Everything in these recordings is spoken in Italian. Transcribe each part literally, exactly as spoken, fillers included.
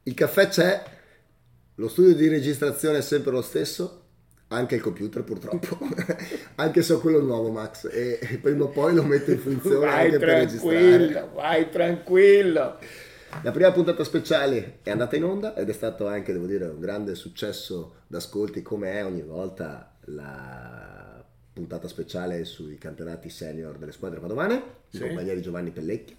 Il caffè c'è, lo studio di registrazione è sempre lo stesso, anche il computer purtroppo, anche se ho quello nuovo, Max, e prima o poi lo metto in funzione vai anche per registrare. Vai tranquillo. La prima puntata speciale è andata in onda ed è stato anche, devo dire, un grande successo d'ascolti, come è ogni volta la puntata speciale sui campionati senior delle squadre padovane, sì, in compagnia di Giovanni Pellecchia.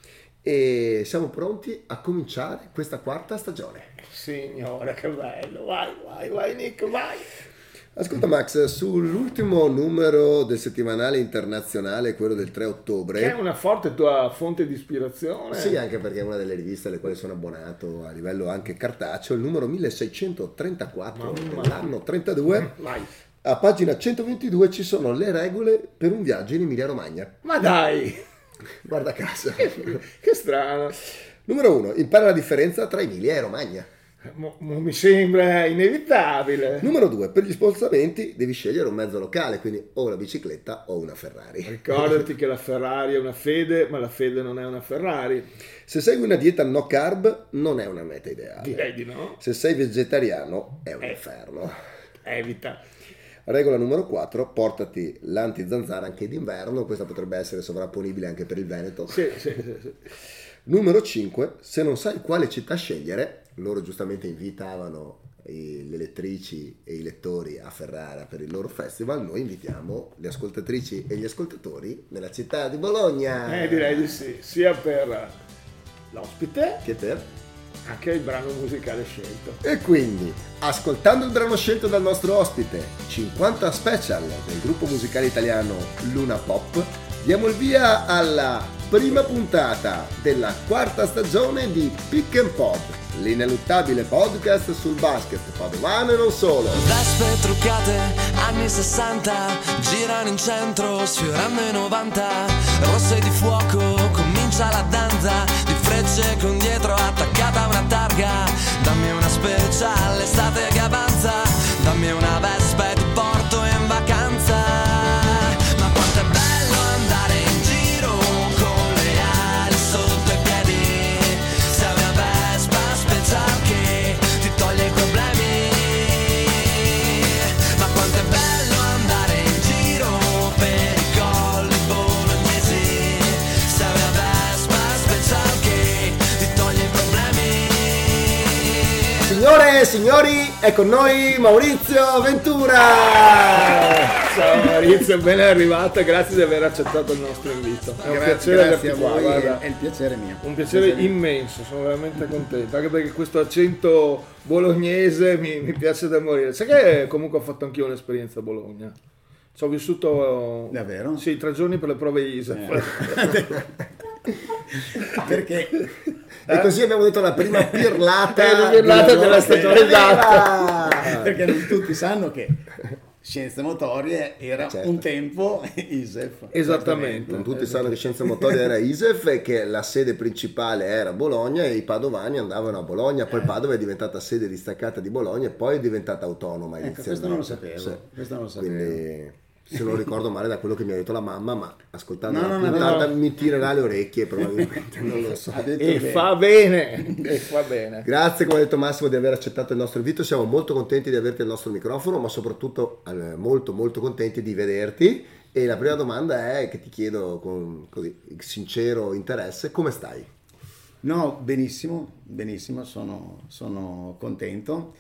E siamo pronti a cominciare questa quarta stagione. Signora, che bello, vai, vai, vai Nick, vai. Ascolta Max, sull'ultimo numero del settimanale internazionale, quello del tre ottobre, che è una forte tua fonte di ispirazione. Sì, anche perché è una delle riviste alle quali sono abbonato a livello anche cartaceo, il numero milleseicentotrentaquattro dell'anno trentadue. Vai. A pagina centoventidue ci sono le regole per un viaggio in Emilia Romagna. Ma dai! Guarda caso. Che, che strano. Numero uno, impara la differenza tra Emilia e Romagna. Mo, mo mi sembra inevitabile. Numero due, per gli spostamenti devi scegliere un mezzo locale, quindi o una bicicletta o una Ferrari. Ricordati che la Ferrari è una fede, ma la fede non è una Ferrari. Se segui una dieta no carb non è una meta ideale. Direi di no. Se sei vegetariano è un eh, inferno. Evita. Regola numero quattro, portati l'anti-zanzara anche d'inverno, questa potrebbe essere sovrapponibile anche per il Veneto. Sì, sì, sì, sì. Numero cinque, se non sai quale città scegliere, loro giustamente invitavano le lettrici e i lettori a Ferrara per il loro festival, noi invitiamo le ascoltatrici e gli ascoltatori nella città di Bologna. Eh, direi di sì, sia per l'ospite che per anche il brano musicale scelto. E quindi, ascoltando il brano scelto dal nostro ospite, cinquanta special del gruppo musicale italiano Luna Pop, diamo il via alla prima puntata della quarta stagione di Pick and Pod, l'ineluttabile podcast sul basket padovano e non solo. Vespe truccate, anni sessanta, girano in centro, sfiorando i novanta, rosse di fuoco, comincia la danza, di frecce con dietro attaccata una targa, dammi una special estate che avanza, dammi una Vespa e ti porto in vacanza, ma quanto è bello andare in giro con le ali sotto i piedi, sei una Vespa special che ti toglie i problemi, ma quanto è bello andare in giro per i colli bolognesi, sei una Vespa special che ti toglie i problemi. Signore e signori, è con noi Maurizio Ventura. Ciao Maurizio, ben arrivato, grazie di aver accettato il nostro invito. È un grazie, piacere grazie averti a qua, voi, guarda. è il piacere mio. Un piacere, piacere immenso, sono veramente contento, anche perché questo accento bolognese mi, mi piace da morire. Sai che comunque ho fatto anch'io un'esperienza a Bologna? Ci ho vissuto davvero? Sì, tre giorni per le prove I S E F. Eh. Perché? E eh? così abbiamo detto la prima pirlata, eh, la pirlata della stagione, esatto. Perché non tutti sanno che Scienze Motorie era certo. un tempo I S E F. Esattamente. Non tutti sanno che Scienze Motorie era I S E F e che la sede principale era Bologna e i padovani andavano a Bologna, poi Padova è diventata sede distaccata di Bologna e poi è diventata autonoma ecco, questo non lo sapevo. Sì. Questo non lo sapevo. Quindi, se non ricordo male da quello che mi ha detto la mamma, ma ascoltando no, la no, puntata no. mi tirerà le orecchie probabilmente, non lo so. E bene. fa bene, e fa bene. Grazie, come ha detto Massimo, di aver accettato il nostro invito, siamo molto contenti di averti al nostro microfono, ma soprattutto eh, molto molto contenti di vederti. E la prima domanda è che ti chiedo con così sincero interesse, come stai? No, benissimo, benissimo, sono, sono contento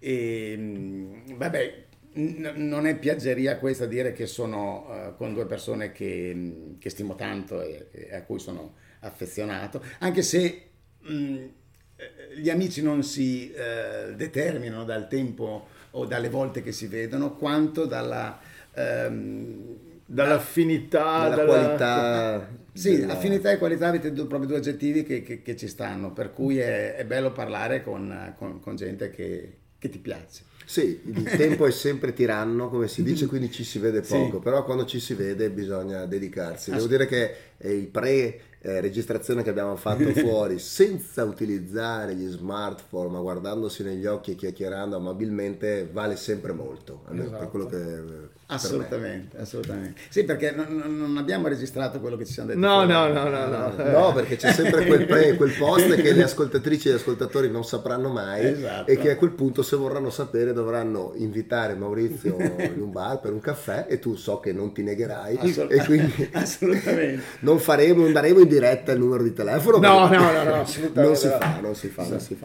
e vabbè, n- non è piaggeria questa dire che sono uh, con due persone che, che stimo tanto e, e a cui sono affezionato, anche se mh, gli amici non si uh, determinano dal tempo o dalle volte che si vedono, quanto dalla... Um, dall'affinità, dalla, dalla qualità. Sì, della... affinità e qualità avete due, proprio due aggettivi che, che, che ci stanno, per cui è, è bello parlare con, con, con gente che, che ti piace. Sì, il tempo è sempre tiranno, come si dice, quindi ci si vede poco, sì. Però quando ci si vede bisogna dedicarsi. Devo dire che il pre eh, registrazione che abbiamo fatto fuori senza utilizzare gli smartphone, ma guardandosi negli occhi e chiacchierando amabilmente, vale sempre molto, almeno Esatto. per quello che Assolutamente, assolutamente. Sì, perché non, non abbiamo registrato quello che ci siamo detti. No, fuori. no, no, no, no. Eh, no, perché c'è sempre quel, pre, quel post che le ascoltatrici e gli ascoltatori non sapranno mai, Esatto. e che a quel punto, se vorranno sapere, dovranno invitare Maurizio in un bar per un caffè, e tu so che non ti negherai. Assolut- e quindi assolutamente. non faremo, non daremo in diretta il numero di telefono. No, perché no, no, no, assolutamente non si no. fa, non si fa, non si fa.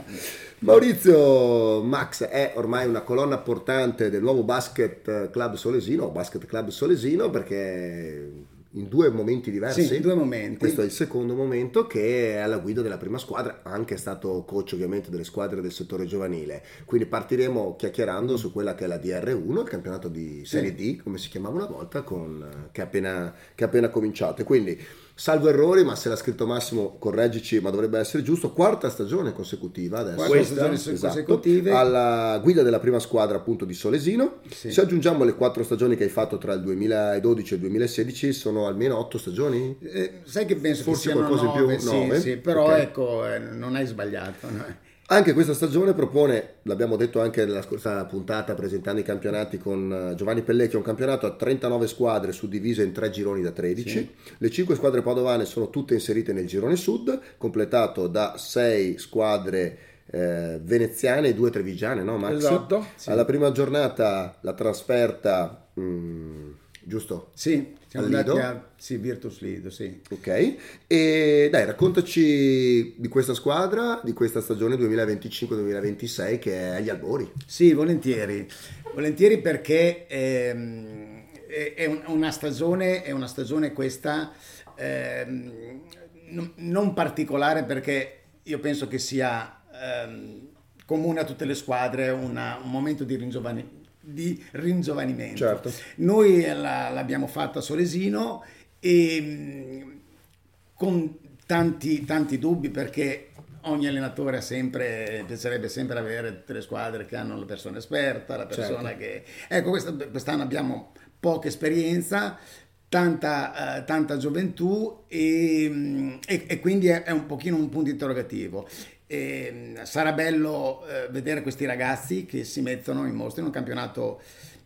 Maurizio Max è ormai una colonna portante del nuovo Basket Club Solesino, o Basket Club Solesino, perché in due momenti diversi. Sì, in due momenti. Questo è il secondo momento, che è alla guida della prima squadra, anche stato coach ovviamente delle squadre del settore giovanile. Quindi partiremo chiacchierando su quella che è la D R uno, il campionato di Serie D, come si chiamava una volta, con, che, è appena, che è appena cominciato. E quindi, salvo errori, ma se l'ha scritto Massimo correggici, ma dovrebbe essere giusto, quarta stagione consecutiva adesso. Quattro stagioni consecutive. Alla guida della prima squadra appunto di Solesino. Sì. Se aggiungiamo le quattro stagioni che hai fatto tra il duemiladodici e il duemilasedici, sono almeno otto stagioni? Eh, sai che penso Forse che siano qualcosa in più? nove, sì, Nove? sì, però Ok. ecco, eh, non hai sbagliato. No? Anche questa stagione propone, l'abbiamo detto anche nella scorsa puntata presentando i campionati con eh, Giovanni Pellecchio, un campionato a trentanove squadre suddivise in tre gironi da tredici. Sì. Le cinque squadre padovane sono tutte inserite nel girone sud, completato da sei squadre eh, veneziane e due trevigiane, no Max? Esatto. Sì. Alla prima giornata la trasferta, mm, giusto? Sì, siamo Al andati Lido? a sì, Virtus Lido, sì. Ok, e dai, raccontaci di questa squadra, di questa stagione duemilaventicinque duemilaventisei che è agli albori. Sì, volentieri, volentieri perché ehm, è, è un- una stagione, è una stagione questa ehm, non, non particolare, perché io penso che sia ehm, comune a tutte le squadre una- un momento di ringiovani- di ringiovanimento. Certo. Noi la- l'abbiamo fatta a Solesino e mh, con tanti, tanti dubbi, perché ogni allenatore ha sempre, piacerebbe sempre avere tutte le squadre che hanno la persona esperta, la persona Certo. che... Ecco, questa- quest'anno abbiamo poca esperienza, tanta, eh, tanta gioventù e, mh, e- e quindi è, è un pochino un punto interrogativo. E, mh, sarà bello eh, vedere questi ragazzi che si mettono in mostra in un campionato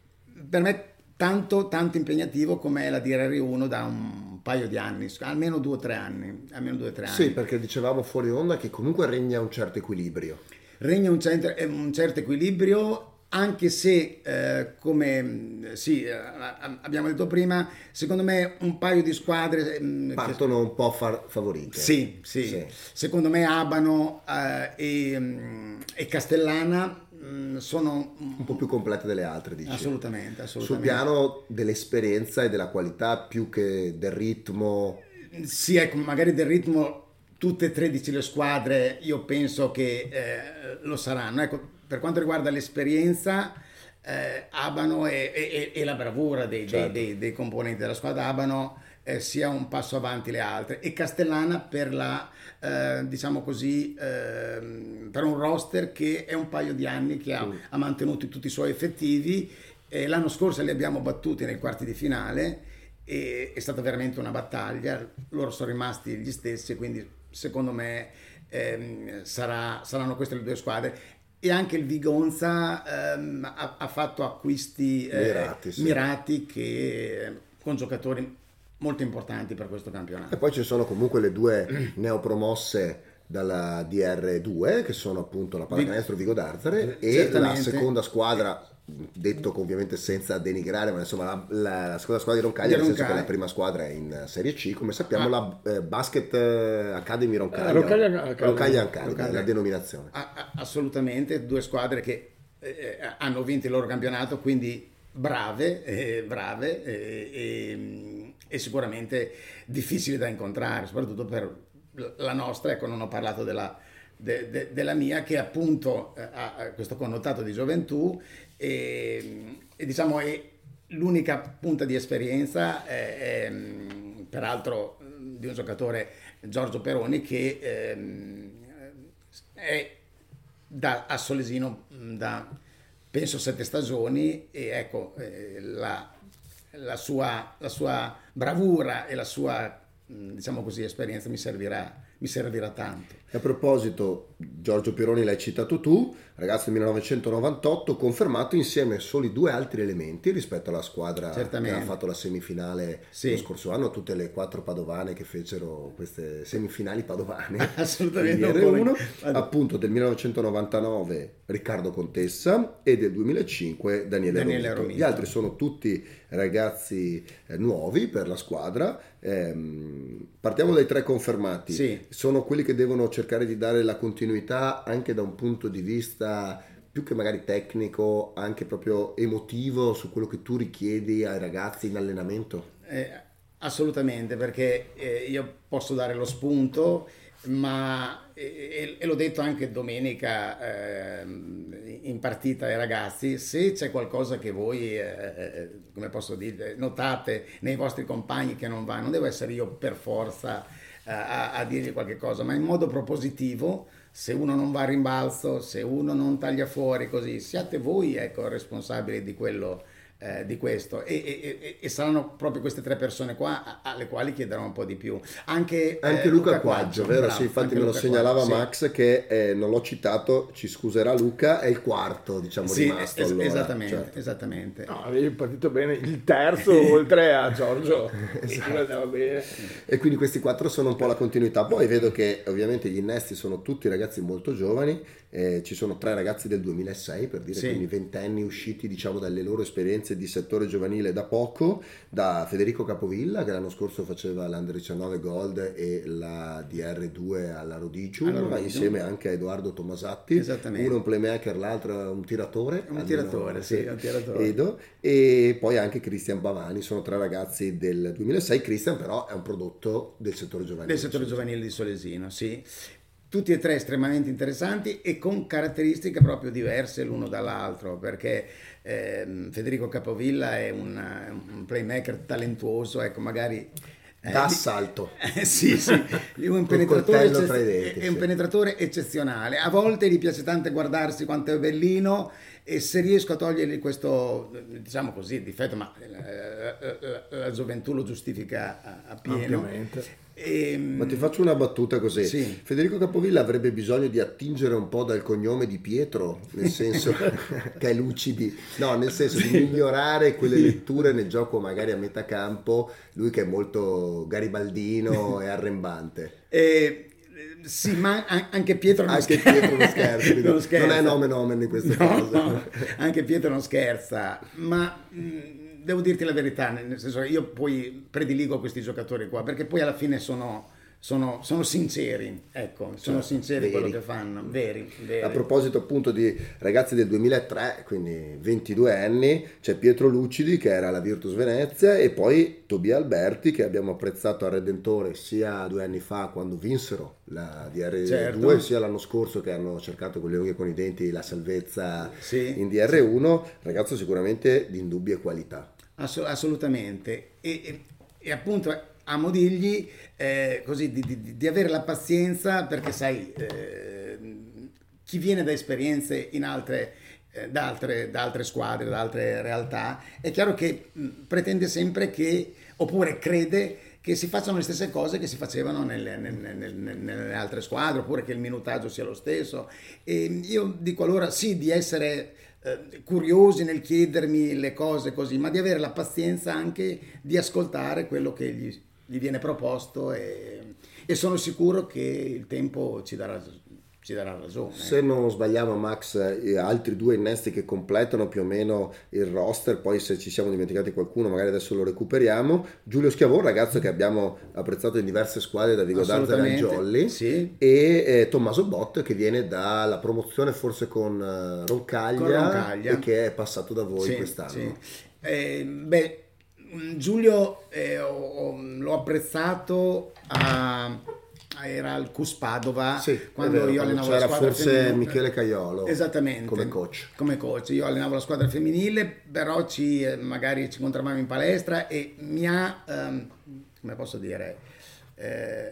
per me tanto, tanto impegnativo come è la D R uno da un paio di anni, almeno due o tre anni. Almeno due o tre anni. Sì, perché dicevamo fuori onda che comunque regna un certo equilibrio. Regna un, centro- eh, un certo equilibrio, anche se, eh, come mh, sì, eh, abbiamo detto prima, secondo me un paio di squadre... mh, che- Partono un po' far- favorite. Sì, sì, Sì. secondo me Abano eh, e, mh, e Castellana mh, sono... Un po' più complete delle altre, dici. Assolutamente, Sul assolutamente. piano dell'esperienza e della qualità più che del ritmo. Sì, ecco, magari del ritmo tutte e tredici le squadre io penso che eh, lo saranno. Ecco, per quanto riguarda l'esperienza, eh, Abano e, e- e la bravura dei, dei- Certo. dei- dei componenti della squadra Abano eh, sia un passo avanti le altre, e Castellana per la eh, diciamo così ehm, per un roster che è un paio di anni che ha, ha mantenuto tutti i suoi effettivi. Eh, l'anno scorso li abbiamo battuti nei quarti di finale e è stata veramente una battaglia, loro sono rimasti gli stessi, quindi secondo me ehm, sarà- saranno queste le due squadre. E anche il Vigonza ehm, ha, ha fatto acquisti eh, Mirati, sì. mirati che, con giocatori molto importanti per questo campionato. E poi ci sono comunque le due neopromosse dalla D R due, che sono appunto la Pallacanestro Vigo d'Arzare e la Certamente. seconda squadra, detto che ovviamente senza denigrare, ma insomma la, la- la seconda squadra di Roncaglia, Di nel senso che Roncaglia. la prima squadra è in Serie C, come sappiamo, Ah. la eh, Basket eh, Academy Roncaglia. Eh, Roncaglia Academy. Roncaglia Academy, Roncaglia. la denominazione. A- a- assolutamente, due squadre che eh, hanno vinto il loro campionato, quindi brave, eh, brave eh, e, e sicuramente difficili da incontrare, soprattutto per la nostra. Ecco, non ho parlato della, de- de- della mia, che appunto eh, ha questo connotato di gioventù e, e diciamo è l'unica punta di esperienza, è, è, mh, peraltro mh, di un giocatore, Giorgio Peroni, che ehm, è da, a Solesino mh, da penso sette stagioni, e ecco eh, la, la sua, la sua bravura e la sua diciamo così, esperienza mi servirà, mi servirà tanto. E a proposito, Giorgio Pironi l'hai citato tu, ragazzo del millenovecentonovantotto, confermato insieme soli due altri elementi rispetto alla squadra Certamente. che ha fatto la semifinale Sì. lo scorso anno, tutte le quattro padovane che fecero queste semifinali padovane. Assolutamente. Di R uno, Vado. appunto del millenovecentonovantanove Riccardo Contessa e del duemilacinque Daniele, Daniele Romito. Romito. Gli altri sono tutti ragazzi eh, nuovi per la squadra. Ehm, partiamo dai tre confermati. Sì. Sono quelli che devono cercare di dare la continuità anche da un punto di vista più che magari tecnico, anche proprio emotivo su quello che tu richiedi ai ragazzi in allenamento. Eh, assolutamente, perché eh, io posso dare lo spunto, ma e, e l'ho detto anche domenica eh, in partita ai ragazzi, se c'è qualcosa che voi eh, come posso dire, notate nei vostri compagni che non va, non devo essere io per forza eh, a, a dirgli qualche cosa, ma in modo propositivo. Se uno non va a rimbalzo, se uno non taglia fuori, così siate voi, ecco, responsabili di quello. Eh, di questo e, e, e saranno proprio queste tre persone qua alle quali chiederò un po' di più, anche, anche eh, Luca, Luca Quaggio, Quaggio, vero? bravo, Sì, infatti anche me lo Luca segnalava Quaggio, Max sì. che eh, non l'ho citato, ci scuserà Luca, è il quarto diciamo Sì, rimasto es- allora. esattamente, Certo. esattamente. No, avevi partito bene il terzo oltre a Giorgio. Esatto. Andava bene. E quindi questi quattro sono un po' la continuità. Poi vedo che ovviamente gli innesti sono tutti ragazzi molto giovani, eh, ci sono tre ragazzi del duemilasei per dire, Sì. quindi ventenni usciti diciamo dalle loro esperienze di settore giovanile da poco, da Federico Capovilla che l'anno scorso faceva l'Under diciannove Gold e la D R due alla Rodigium, Alla Rodigium. insieme anche a Edoardo Tomasatti, Esattamente. uno è un playmaker, l'altro è un tiratore, Un almeno- tiratore, sì, un tiratore. Edo, e poi anche Cristian Bavani, sono tre ragazzi del duemilasei. Cristian però è un prodotto del settore giovanile. Del settore giovanile di Solesino, sì. Tutti e tre estremamente interessanti e con caratteristiche proprio diverse l'uno dall'altro, perché ehm, Federico Capovilla è un, un playmaker talentuoso, ecco, magari eh, Da di- assalto. Eh, sì, sì, è un, Col penetratore, coltello eccez- tra i denti, è un sì. penetratore eccezionale. A volte gli piace tanto guardarsi quanto è bellino, e se riesco a togliergli questo, diciamo così, difetto, ma eh, la, la gioventù lo giustifica a, a pieno. Ampiamente. E, Ma ti faccio una battuta così. Sì. Federico Capovilla avrebbe bisogno di attingere un po' dal cognome di Pietro, nel senso che è lucidi, no, nel senso di migliorare quelle letture nel gioco magari a metà campo, lui che è molto garibaldino e arrembante. e, sì, ma an- anche Pietro non Anche scherza. Pietro non scherza, quindi Non scherza. non è nome nomen in questo No, caso. no, anche Pietro non scherza, ma mh, devo dirti la verità, nel senso che io poi prediligo questi giocatori qua, perché poi alla fine sono, sono, sono sinceri, ecco, sono Certo, sinceri in quello veri. che fanno, veri, veri. A proposito appunto di ragazzi del duemilatré, quindi ventidue anni, c'è Pietro Lucidi che era alla Virtus Venezia e poi Tobia Alberti che abbiamo apprezzato a Redentore sia due anni fa quando vinsero la D R due, Certo. sia l'anno scorso che hanno cercato con le unghie e con i denti la salvezza Sì. in D R uno, ragazzo sicuramente di indubbie qualità. Ass- assolutamente, e, e- e appunto amo dirgli eh, così di, di- di avere la pazienza, perché sai, eh, chi viene da esperienze in altre, eh, da, altre, da altre squadre, da altre realtà, è chiaro che mh, pretende sempre che, oppure crede che si facciano le stesse cose che si facevano nelle, nelle- nelle- nelle altre squadre, oppure che il minutaggio sia lo stesso. E io dico allora sì di essere eh, curiosi nel chiedermi le cose così, ma di avere la pazienza anche di ascoltare quello che gli, gli viene proposto, e, e sono sicuro che il tempo ci darà, ci darà ragione. Se non sbagliamo Max, eh, altri due innesti che completano più o meno il roster, poi se ci siamo dimenticati qualcuno magari adesso lo recuperiamo. Giulio Schiavone, ragazzo che abbiamo apprezzato in diverse squadre da Vigo d'Arzara a Assolutamente, Jolly, sì. e eh, Tommaso Bott che viene dalla promozione forse con eh, Roncaglia, Con Roncaglia. e che è passato da voi Sì, quest'anno. sì. Eh, beh, Giulio eh, ho- ho- l'ho apprezzato a, era al Cus Padova, Sì, quando è vero, io quando allenavo la c'era squadra forse femminile. Michele Caiolo Esattamente, come coach. come coach. Io allenavo la squadra femminile, però ci, eh, magari ci incontravamo in palestra e mi ha, ehm, come posso dire, eh,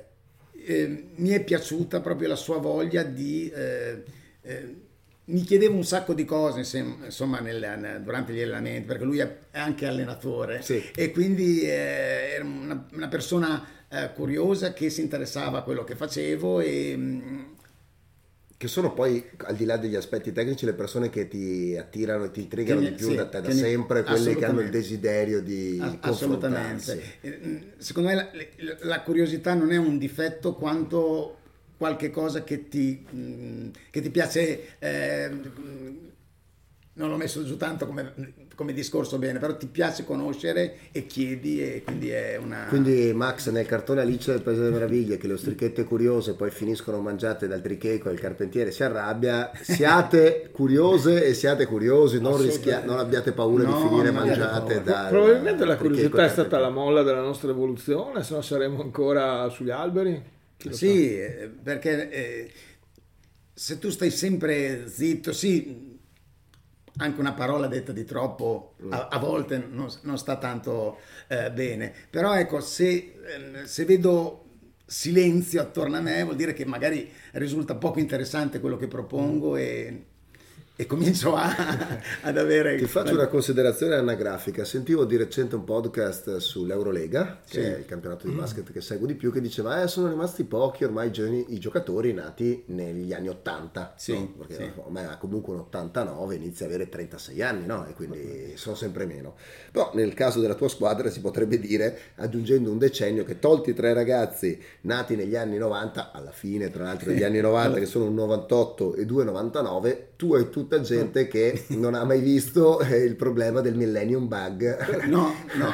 eh, mi è piaciuta proprio la sua voglia di... eh, eh, mi chiedevo un sacco di cose insem- insomma nel- nel- durante gli allenamenti, perché lui è è anche allenatore, Sì. e quindi eh, era una, una persona eh, eh, curiosa, che si interessava a quello che facevo e... mh, Che sono poi, al di là degli aspetti tecnici, le persone che ti attirano e ti intrigano Che di ne- più sì, da te, da che ne- sempre, quelle che hanno il assolutamente. desiderio di Ass- confrontarsi. Assolutamente. Eh, Secondo me la, la- la curiosità non è un difetto quanto qualche cosa che ti, mh, che ti piace, eh, mh, non l'ho messo giù tanto come, come discorso bene, però ti piace conoscere e chiedi e quindi è una... Quindi Max, nel cartone Alice del Paese delle Meraviglie, che le ostrichette curiose poi finiscono mangiate dal tricheco e il carpentiere si arrabbia, siate curiose e siate curiosi, non, rischia- non abbiate paura No, di finire non abbiate mangiate paura. dal Probabilmente la tricheco curiosità e è stata la carpentiere. molla della nostra evoluzione, se no saremmo ancora sugli alberi. Chi lo sa? Sì, eh, perché eh, se tu stai sempre zitto, sì, anche una parola detta di troppo a, a volte non, non sta tanto eh, bene, però ecco, se, eh, se vedo silenzio attorno a me vuol dire che magari risulta poco interessante quello che propongo e, e comincio a, ad avere... Ti faccio una considerazione anagrafica. Sentivo di recente un podcast sull'Eurolega, che Sì. è il campionato di basket che seguo di più, che diceva eh, sono rimasti pochi ormai i, giovani- i giocatori nati negli anni ottanta, Sì, no? Perché sì. ormai ha comunque un ottantanove, inizia a avere trentasei anni, no? E quindi sono sempre meno. Però nel caso della tua squadra si potrebbe dire, aggiungendo un decennio, che tolti tre ragazzi nati negli anni novanta, alla fine tra l'altro degli anni novanta, che sono un novantotto e due novantanove, tu hai tutta gente che non ha mai visto eh, il problema del millennium bug. No, no,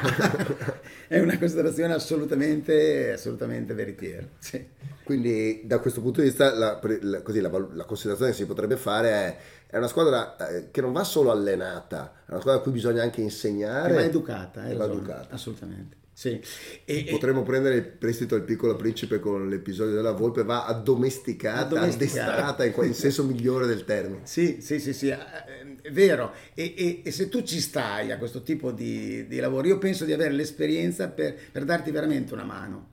è una considerazione assolutamente, assolutamente veritiera. Sì. Quindi da questo punto di vista la, la- così, la, val- la considerazione che si potrebbe fare è, è una squadra eh, che non va solo allenata, è una squadra a cui bisogna anche insegnare. Che va educata, hai e va ragione, educata. assolutamente. Sì. E, e- Potremmo prendere il prestito al Piccolo Principe con l'episodio della volpe, va addomesticata, Addomesticata. addestrata in, in senso migliore del termine. Sì, sì, sì, sì, eh, è vero. E, e- e se tu ci stai a questo tipo di, di lavoro, io penso di avere l'esperienza per, per darti veramente una mano.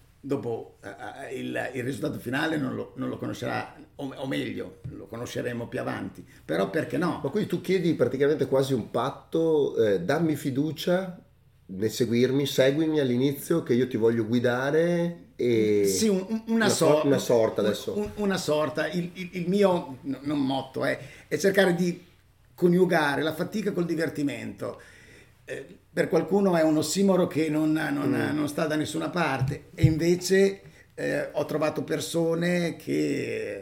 Dopo eh, il, il risultato finale non lo, non lo conoscerà, o, o meglio, lo conosceremo più avanti. Però perché no? Ma quindi tu chiedi praticamente quasi un patto, eh, dammi fiducia nel seguirmi, seguimi all'inizio che io ti voglio guidare e... Sì, un- un- una, una, sorta, una sorta adesso. un- una sorta. Il, il- il mio no, non motto è, è cercare di coniugare la fatica col divertimento. Eh, per qualcuno è un ossimoro che non, non- Mm. non sta da nessuna parte, e invece eh, ho trovato persone che...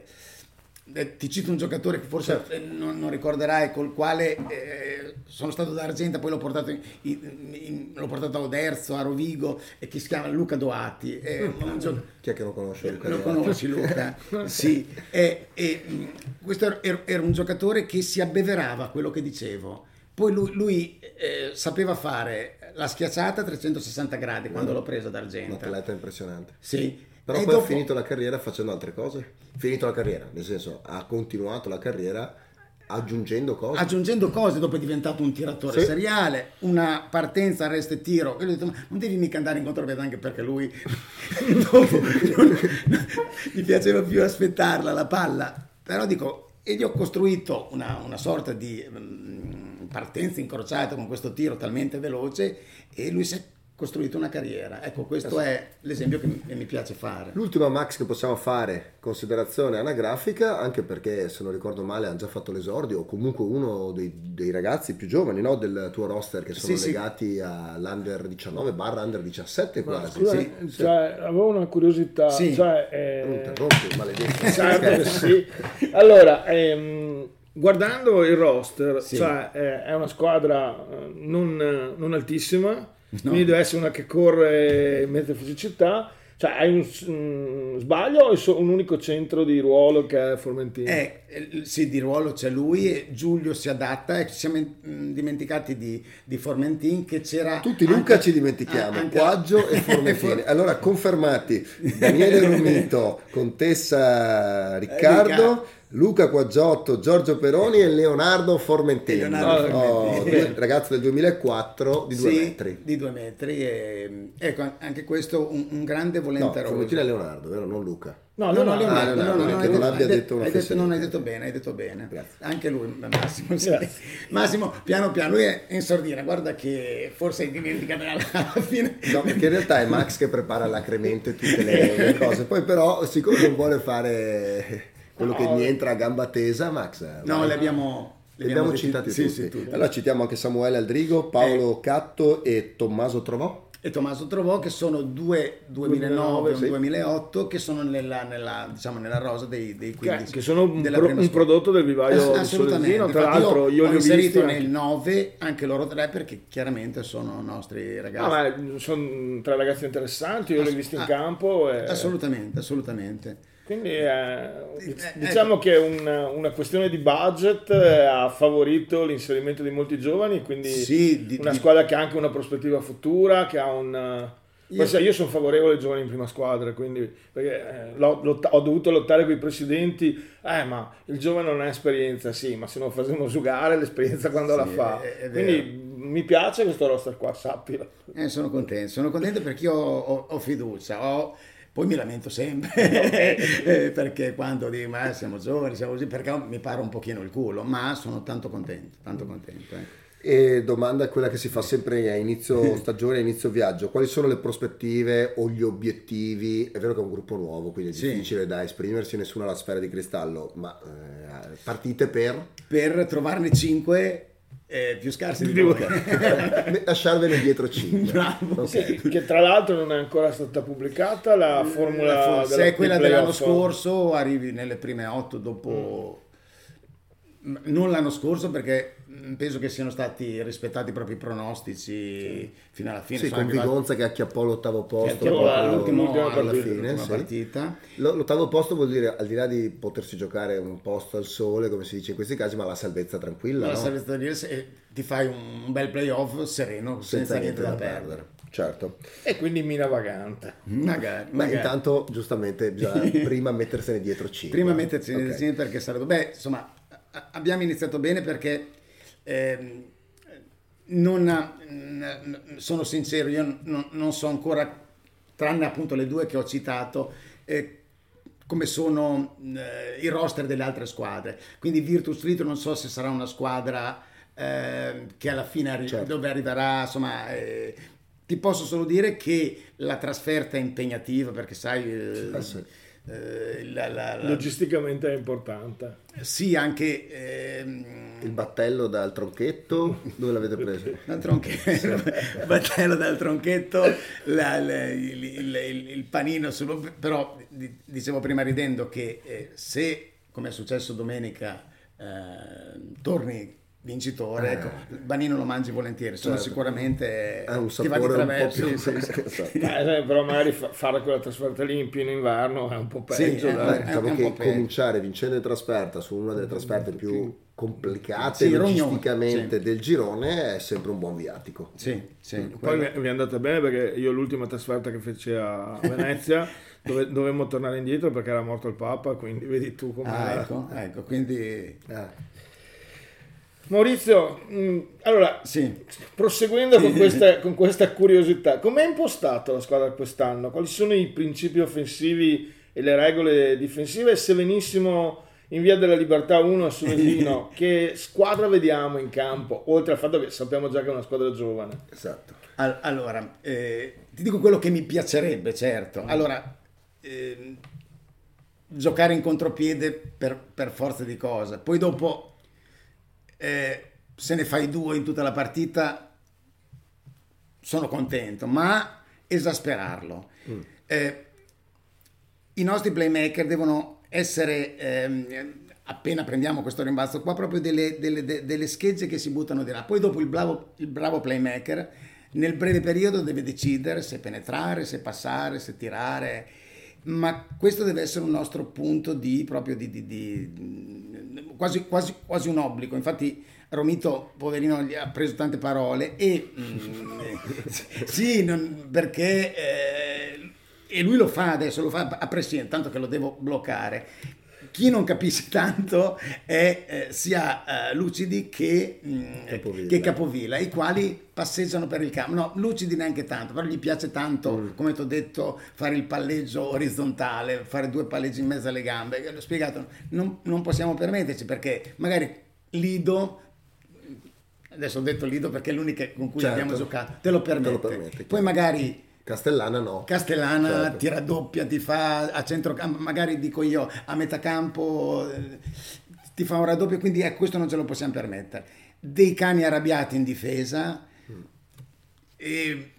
eh, Ti cito un giocatore che forse Certo. eh, non, non ricorderai, col quale eh, sono stato da Argenta, poi l'ho portato, in- in- in- l'ho portato a Oderzo, a Rovigo, e che si chiama Luca Doati. È un gio- Chi è che non conosce Luca Lo Doati? conosci Luca? Sì. E, e, mh, questo era, era un giocatore che si abbeverava quello che dicevo. Poi lui, lui, eh, sapeva fare la schiacciata a trecentosessanta gradi quando l'ho preso da Un Argenta. atleta impressionante. Sì. Però E poi dopo- ha finito la carriera facendo altre cose. Finito la carriera, nel senso ha continuato la carriera aggiungendo cose. aggiungendo cose, dopo è diventato un tiratore Sì. seriale, una partenza, arresto e tiro. E lui ha detto, ma non devi mica andare in contropiede, anche perché lui dopo non- gli piaceva più aspettarla la palla. Però dico, e gli ho costruito una, una sorta di mm, partenza incrociata con questo tiro talmente veloce, e lui si è costruito una carriera. Ecco, questo è l'esempio che mi, che mi piace fare. L'ultima, Max, che possiamo fare, considerazione anagrafica, anche perché se non ricordo male hanno già fatto l'esordio, o comunque uno dei, dei ragazzi più giovani, no, del tuo roster, che sono Sì, sì. legati all'Under diciannove barra Under diciassette quasi. Scusa, Sì. cioè, avevo una curiosità. Sì. Cioè, Non eh, interrompi, maledetto. certo che sì. Allora, ehm, guardando il roster, Sì. cioè, eh, è una squadra eh, non, non altissima, quindi deve essere una che corre in mezza fisicità. Cioè, hai un, un sbaglio o è so- un unico centro di ruolo che è Formentino? Eh, eh, sì, di ruolo c'è lui, e Giulio si adatta, e ci siamo mm, dimenticati di, di Formentin, che c'era... Tutti Luca anche- ci dimentichiamo, ah, anche- Quaggio e Formentini. Allora, confermati, Daniele Romito, Contessa Riccardo, Luca Quaggiotto, Giorgio Peroni e Leonardo Formentini. Leonardo Oh, Formentini. due- ragazzo del duemilaquattro di due Sì, metri. di due metri. E, ecco, anche questo un, un grande No, volenteroso. Formentini è Leonardo, vero? Non Luca. No, No, no, no, no, Leonardo, Ah, no, Leonardo, no, che hai non detto- abbia hai detto una hai detto- fesseria. non hai detto bene, hai detto bene. Grazie. Anche lui, Massimo. sì. Grazie. Massimo, piano piano, lui è in sordina, guarda che forse hai dimenticato alla fine. No, perché in realtà è Max che prepara l'acremente e tutte le, le cose. Poi però, siccome non vuole fare quello che No. gli entra a gamba tesa, Max... No, vai. le abbiamo, Li abbiamo detti- citati sì, tutti. sì, tutti. Allora citiamo anche Samuele Aldrigo, Paolo Catto e Tommaso Trovò. E Tommaso Trovò, che sono due duemilanove e un sì. duemilaotto, che sono nella, nella, diciamo, nella rosa dei, dei Che, quindici. che sono un, della pro- prima un squadra. prodotto del vivaio Ass- di assolutamente. Solesino. Tra Infatti l'altro io ho li ho inserito visti nel anche- nove anche loro tre, perché chiaramente sono nostri ragazzi. No, ma sono tre ragazzi interessanti, io li ho Ass- visti in ah, campo. E... Assolutamente, assolutamente. Quindi eh, Eh, diciamo ecco. che una, una questione di budget eh, ha favorito l'inserimento di molti giovani, quindi Sì, di- una di- squadra che ha anche una prospettiva futura, che ha un... Io- Poi sai, io sono favorevole ai giovani in prima squadra, quindi perché eh, l'ho- lotta- ho dovuto lottare con i presidenti, eh ma il giovane non ha esperienza, sì, ma se non lo facciamo giocare l'esperienza quando Sì, la fa. è- è Quindi mi piace questo roster qua, sappilo. Eh, sono contento, sono contento perché io ho, ho- ho fiducia, ho- poi mi lamento sempre eh, perché quando dico ma siamo giovani, siamo così, perché mi pare un pochino il culo, ma sono tanto contento, tanto contento. eh. E domanda è quella che si fa sempre a inizio stagione, a inizio viaggio. Quali sono le prospettive o gli obiettivi? È vero che è un gruppo nuovo, quindi è Sì. difficile da esprimersi, nessuno ha la sfera di cristallo, ma eh, partite per Per trovarne cinque eh, più scarsi di Di voi. lasciarvene dietro cinque. Bravo. Ok. Sì, che tra l'altro non è ancora stata pubblicata la formula Se della- è quella dei dell'anno playoff. scorso, arrivi nelle prime otto dopo... Non l'anno scorso, perché mh, penso che siano stati rispettati proprio i pronostici fino alla fine. Sì, Sono con arrivati- Vigonza che acchiappò l'ottavo posto Acchiappò proprio l'ultimo- l'ultima alla partita, fine. l'ultima sì. partita. L- L'ottavo posto vuol dire, al di là di potersi giocare un posto al sole, come si dice in questi casi, ma la salvezza tranquilla, La no? salvezza da dire, se ti fai un bel playoff sereno, senza, niente da perdere. Certo. E quindi mina vagante. Magari, Ma magari. intanto, giustamente, bisogna prima mettersene dietro cinque. Prima metterci Ok. insieme, perché sarebbe... Beh, insomma, a- abbiamo iniziato bene perché... ehm, non, n- sono sincero, io non, non so ancora, tranne appunto le due che ho citato, eh, come sono eh, i roster delle altre squadre. Quindi Virtus Trito non so se sarà una squadra eh, che alla fine arri- Certo. dove arriverà, insomma... eh, ti posso solo dire che la trasferta è impegnativa, perché sai... eh, Ah, sì. eh, la- la- la- Logisticamente è importante. sì, anche... ehm, Il battello dal tronchetto, dove l'avete preso? dal tronchetto, battello dal tronchetto, la- la- il, il- il- il panino, sullo- però di- dicevo prima ridendo che eh, se, come è successo domenica, eh, torni vincitore, ecco, il panino lo mangi volentieri, sono Certo. sicuramente Ha un ti va sapore di un po' traverso. più... Sì, sì, sì. Esatto. Eh, però magari fa- fare quella trasferta lì in pieno inverno è un po' Sì, peggio. eh, dai. è- Diciamo un che po' peggio. cominciare vincendo in trasferta su una delle trasferte più complicate Sì, rognone, logisticamente sì. del girone è sempre un buon viatico. Sì, sì, Poi quello- mi mi è andata bene perché io l'ultima trasferta che feci a Venezia dove, dovemmo tornare indietro perché era morto il Papa, quindi vedi tu come... Ah, ecco, ecco, quindi Eh, Maurizio, mh, allora, sì. proseguendo con questa, con questa curiosità, com'è impostata la squadra quest'anno? Quali sono i principi offensivi e le regole difensive? E se venissimo in via della Libertà uno a Solesino, che squadra vediamo in campo? Oltre al fatto che sappiamo già che è una squadra giovane. esatto. Al- Allora, eh, ti dico quello che mi piacerebbe, certo. Allora, ehm, giocare in contropiede per, per forza di cosa. Poi dopo, eh, se ne fai due in tutta la partita, sono contento, ma esasperarlo. Eh, I nostri playmaker devono essere, ehm, appena prendiamo questo rimbalzo qua, proprio delle, delle- de- delle schegge che si buttano di là. Poi dopo il bravo, il bravo playmaker nel breve periodo deve decidere se penetrare, se passare, se tirare, ma questo deve essere un nostro punto di proprio di, di- di- quasi, quasi, quasi un obbligo. Infatti Romito, poverino, gli ha preso tante parole e mm, sì, non- perché eh, e lui lo fa adesso, lo fa a prescindere, tanto che lo devo bloccare. chi non capisce tanto è eh, sia eh, Lucidi che, mh, Capovilla. che Capovilla, i quali passeggiano per il campo. No, Lucidi neanche tanto, però gli piace tanto, mm. come ti ho detto, fare il palleggio orizzontale, fare due palleggi in mezzo alle gambe. L'ho spiegato, non, non possiamo permetterci, perché magari Lido, adesso ho detto Lido perché è l'unica con cui certo. abbiamo giocato, te lo permette. Te lo permette, Poi magari Castellana no. Castellana certo. ti raddoppia, ti fa a centrocampo, magari dico io a metà campo eh, ti fa un raddoppio, quindi eh, questo non ce lo possiamo permettere. Dei cani arrabbiati in difesa mm. e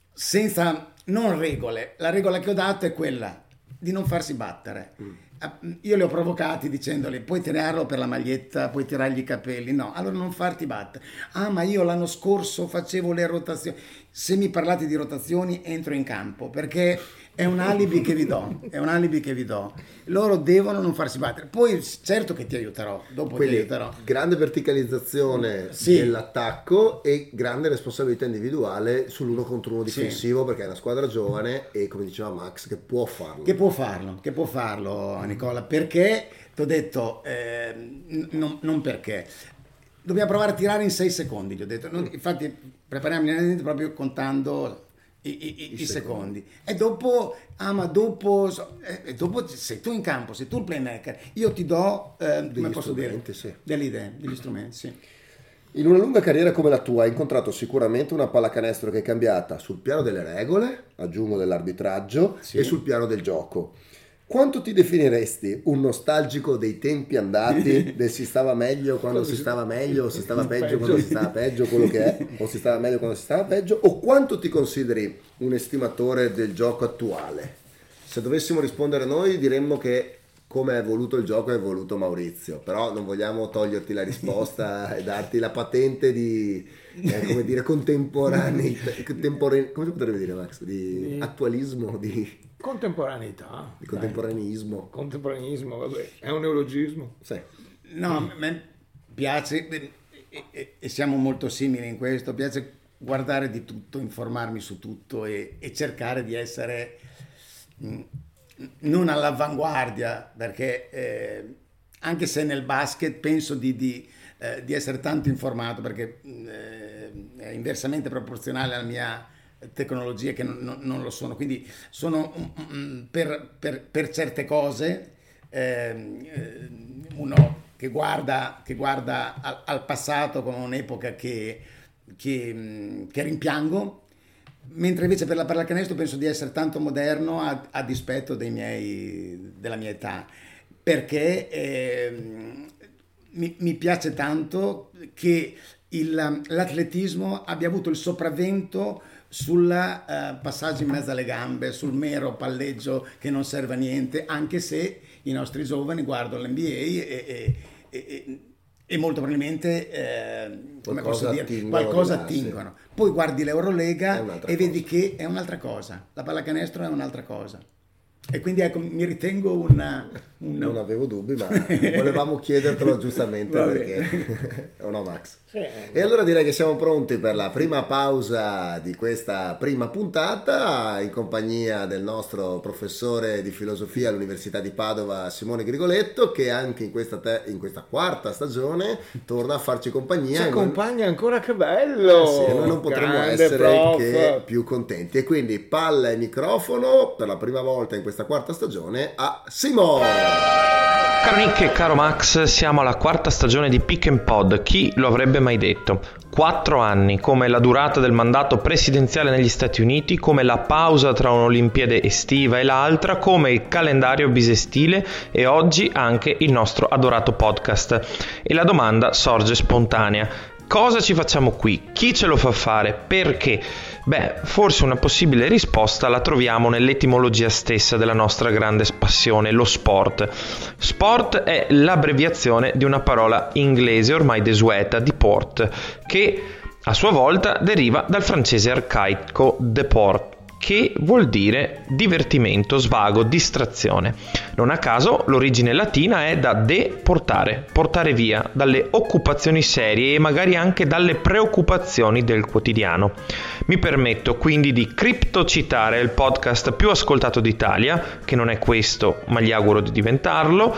senza, non regole, la regola che ho dato è quella di non farsi battere. Mm. Io li ho provocati dicendoli puoi tirarlo per la maglietta, puoi tirargli i capelli, no, allora non farti battere. Ah, ma io l'anno scorso facevo le rotazioni. Se mi parlate di rotazioni entro in campo, perché è un alibi che vi do, è un alibi che vi do. Loro devono non farsi battere. Poi certo che ti aiuterò, dopo Quindi, ti aiuterò. Grande verticalizzazione sì. dell'attacco e grande responsabilità individuale sull'uno contro uno difensivo, sì. perché è una squadra giovane e, come diceva Max, che può farlo. Che può farlo, che può farlo Nicola, perché ti ho detto, eh, non, non perché. Dobbiamo provare a tirare in sei secondi, gli ho detto. Non, infatti prepariamo gli allenamenti proprio contando i, i, i, i secondi. secondi. E dopo, ah ma dopo, eh, dopo sei tu in campo, sei tu il playmaker. Io ti do, eh, come posso dire, sì. delle idee, degli strumenti, sì. In una lunga carriera come la tua hai incontrato sicuramente una pallacanestro che è cambiata sul piano delle regole, aggiungo dell'arbitraggio, sì. e sul piano del gioco. Quanto ti definiresti un nostalgico dei tempi andati, del si stava meglio quando si stava meglio, o si stava peggio quando si stava peggio, quello che è, o si stava meglio quando si stava peggio, o quanto ti consideri un estimatore del gioco attuale? Se dovessimo rispondere noi diremmo che come è evoluto il gioco è evoluto Maurizio, però non vogliamo toglierti la risposta e darti la patente di, eh, come dire, contemporaneità, contempore, come si potrebbe dire Max? Di, di attualismo, di... Contemporaneità. Di contemporaneismo. Contemporaneismo, vabbè, è un neologismo. Sì. No, a me piace, e, e, e siamo molto simili in questo, piace guardare di tutto, informarmi su tutto e, e cercare di essere mh, non all'avanguardia, perché eh, anche se nel basket penso di, di, eh, di essere tanto informato, perché eh, è inversamente proporzionale alla mia tecnologie che non, non lo sono, quindi sono um, per, per, per certe cose eh, uno che guarda, che guarda al, al passato come un'epoca che, che, che rimpiango, mentre invece per la pallacanestro penso di essere tanto moderno a, a dispetto dei miei, della mia età, perché eh, mi, mi piace tanto che il, l'atletismo abbia avuto il sopravvento sul uh, passaggio in mezzo alle gambe, sul mero palleggio che non serve a niente, anche se i nostri giovani guardano l'N B A e, e, e, e molto probabilmente eh, come posso dire, attingono qualcosa attingono. Poi guardi l'Eurolega e vedi che è un'altra cosa, la pallacanestro è un'altra cosa. E quindi ecco, mi ritengo una, una... Non avevo dubbi, ma volevamo chiedertelo giustamente perché... o no Max? Sì. E allora direi che siamo pronti per la prima pausa di questa prima puntata in compagnia del nostro professore di filosofia all'Università di Padova Simone Grigoletto, che anche in questa, te- in questa quarta stagione torna a farci compagnia. Ci accompagna non... ancora, che bello! Eh sì, noi non potremmo Grande essere prof. che più contenti. E quindi palla e microfono per la prima volta in questa quarta stagione a Simone. Caro Nick e caro Max, siamo alla quarta stagione di Pick and Pod. Chi lo avrebbe mai detto? Quattro anni, come la durata del mandato presidenziale negli Stati Uniti, come la pausa tra un'Olimpiade estiva e l'altra, come il calendario bisestile e oggi anche il nostro adorato podcast. E la domanda sorge spontanea. Cosa ci facciamo qui? Chi ce lo fa fare? Perché? Beh, forse una possibile risposta la troviamo nell'etimologia stessa della nostra grande passione, lo sport. Sport è l'abbreviazione di una parola inglese ormai desueta, deport, che a sua volta deriva dal francese arcaico deport, che vuol dire divertimento, svago, distrazione. Non a caso l'origine latina è da deportare, portare via dalle occupazioni serie e magari anche dalle preoccupazioni del quotidiano. Mi permetto quindi di criptocitare il podcast più ascoltato d'Italia, che non è questo, ma gli auguro di diventarlo,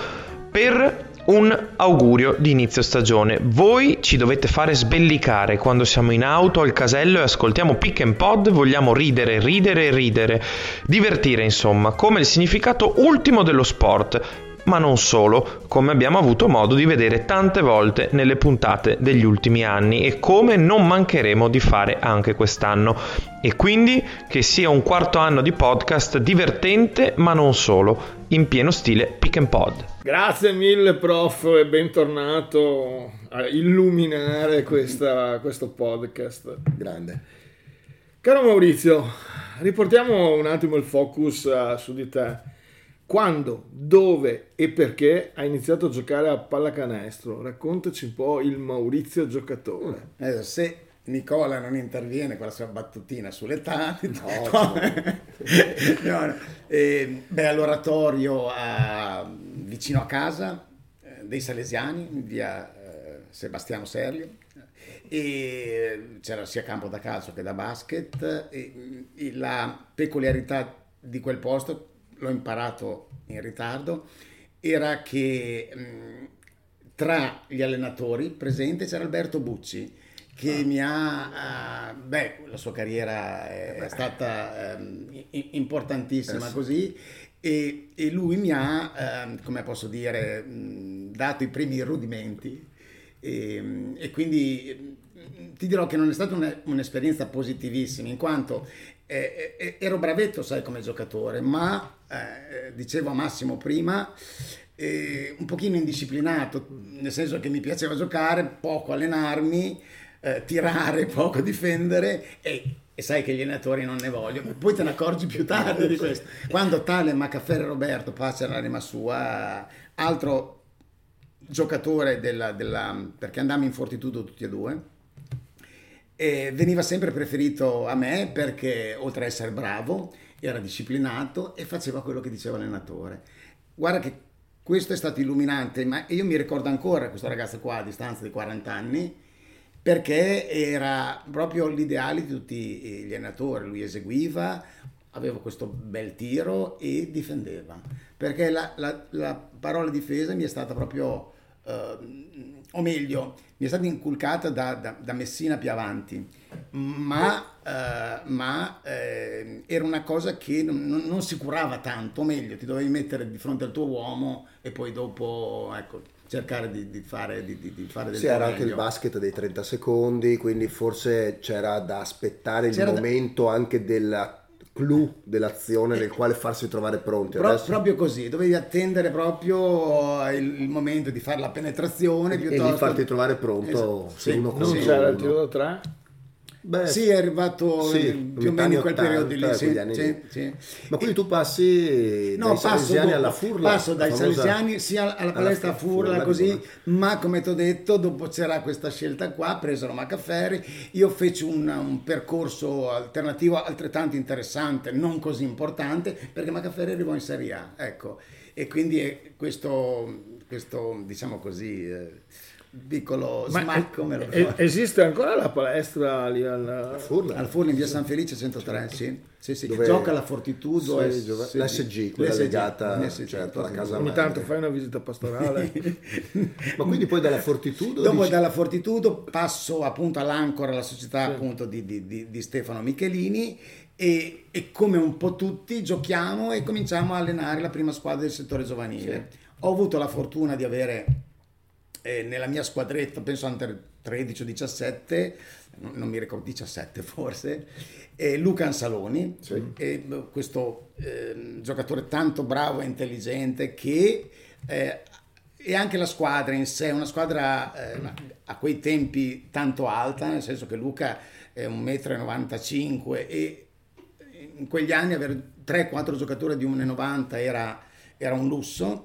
per un augurio di inizio stagione. Voi ci dovete fare sbellicare quando siamo in auto al casello e ascoltiamo Pick and Pod. Vogliamo ridere, ridere, ridere, divertire, insomma, come il significato ultimo dello sport, ma non solo, come abbiamo avuto modo di vedere tante volte nelle puntate degli ultimi anni e come non mancheremo di fare anche quest'anno. E quindi che sia un quarto anno di podcast divertente, ma non solo, in pieno stile Pick and Pod. Grazie mille prof e bentornato a illuminare questa, questo podcast. Grande. Caro Maurizio, riportiamo un attimo il focus uh, su di te. Quando, dove e perché hai iniziato a giocare a pallacanestro? Raccontaci un po' il Maurizio giocatore. Eh, se Nicola non interviene con la sua battutina sull'età, no, no. no, no. Eh, beh, all'oratorio a, vicino a casa eh, dei Salesiani, via eh, Sebastiano Serlio, e c'era sia campo da calcio che da basket, e, e la peculiarità di quel posto, l'ho imparato in ritardo, era che mh, tra gli allenatori presenti c'era Alberto Bucci, che ah. mi ha, uh, beh, la sua carriera è, è stata um, importantissima eh sì. così, e, e lui mi ha, um, come posso dire, mh, dato i primi rudimenti, e, e quindi mh, ti dirò che non è stata una, un'esperienza positivissima, in quanto eh, eh, ero bravetto, sai, come giocatore, ma eh, dicevo a Massimo prima, eh, un pochino indisciplinato, nel senso che mi piaceva giocare, poco allenarmi, eh, tirare, poco difendere, e, e sai che gli allenatori non ne vogliono. Poi te ne accorgi più tardi di questo. Quando tale Maccaferri Roberto, pace all'anima sua, altro giocatore della, della, perché andammo in Fortitudo tutti e due, e veniva sempre preferito a me perché oltre a essere bravo era disciplinato e faceva quello che diceva l'allenatore. Guarda che questo è stato illuminante, ma io mi ricordo ancora questo ragazzo qua a distanza di quaranta anni, perché era proprio l'ideale di tutti gli allenatori. Lui eseguiva, aveva questo bel tiro e difendeva, perché la, la, la parola difesa mi è stata proprio uh, o meglio, mi è stata inculcata da, da, da Messina più avanti, ma, eh, ma eh, era una cosa che non, non si curava tanto, o meglio, ti dovevi mettere di fronte al tuo uomo e poi dopo, ecco, cercare di, di, fare, di, di fare del sì, era anche il basket dei trenta secondi, quindi forse c'era da aspettare c'era il momento da... anche della clou dell'azione nel quale farsi trovare pronti. Pro, Adesso... proprio così, dovevi attendere proprio il, il momento di fare la penetrazione e, piuttosto... e di farti trovare pronto. Esatto. Se sì, uno non sì, c'era uno. il tiro da tre? Beh, sì, è arrivato sì, più o meno in quel periodo lì, sì, sì, sì. Ma quindi tu passi no, dai Salesiani dopo, alla Furla? Passo dai famosa... Salesiani sia alla palestra alla Furla, Furla così, ma come ti ho detto, dopo c'era questa scelta qua, presero Maccaferri, io feci un, un percorso alternativo altrettanto interessante, non così importante, perché Maccaferri arrivò in Serie A, ecco, e quindi questo, questo diciamo così... Eh, piccolo ma smacco me lo es- esiste ancora la palestra lì al Furla? Al Furla in via San Felice centotré, sì, sì, sì. Dove... gioca la Fortitudo, sì, S- l'S G, quella l'S G, legata l'S G, certo, alla casa ogni madre. tanto fai una visita pastorale. Ma quindi poi dalla Fortitudo dopo dici... dalla Fortitudo passo appunto all'Ancora, la società sì. appunto di, di, di, di Stefano Michelini, e, e come un po' tutti giochiamo e cominciamo a allenare la prima squadra del settore giovanile. Sì. Ho avuto la fortuna di avere eh, nella mia squadretta, penso under tredici o diciassette, non, non mi ricordo, diciassette forse, eh, Luca Ansaloni, sì. eh, questo eh, giocatore tanto bravo e intelligente che eh, e anche la squadra in sé, una squadra eh, a quei tempi tanto alta, nel senso che Luca è un metro e novantacinque e in quegli anni avere tre quattro giocatori di uno e novanta era, era un lusso.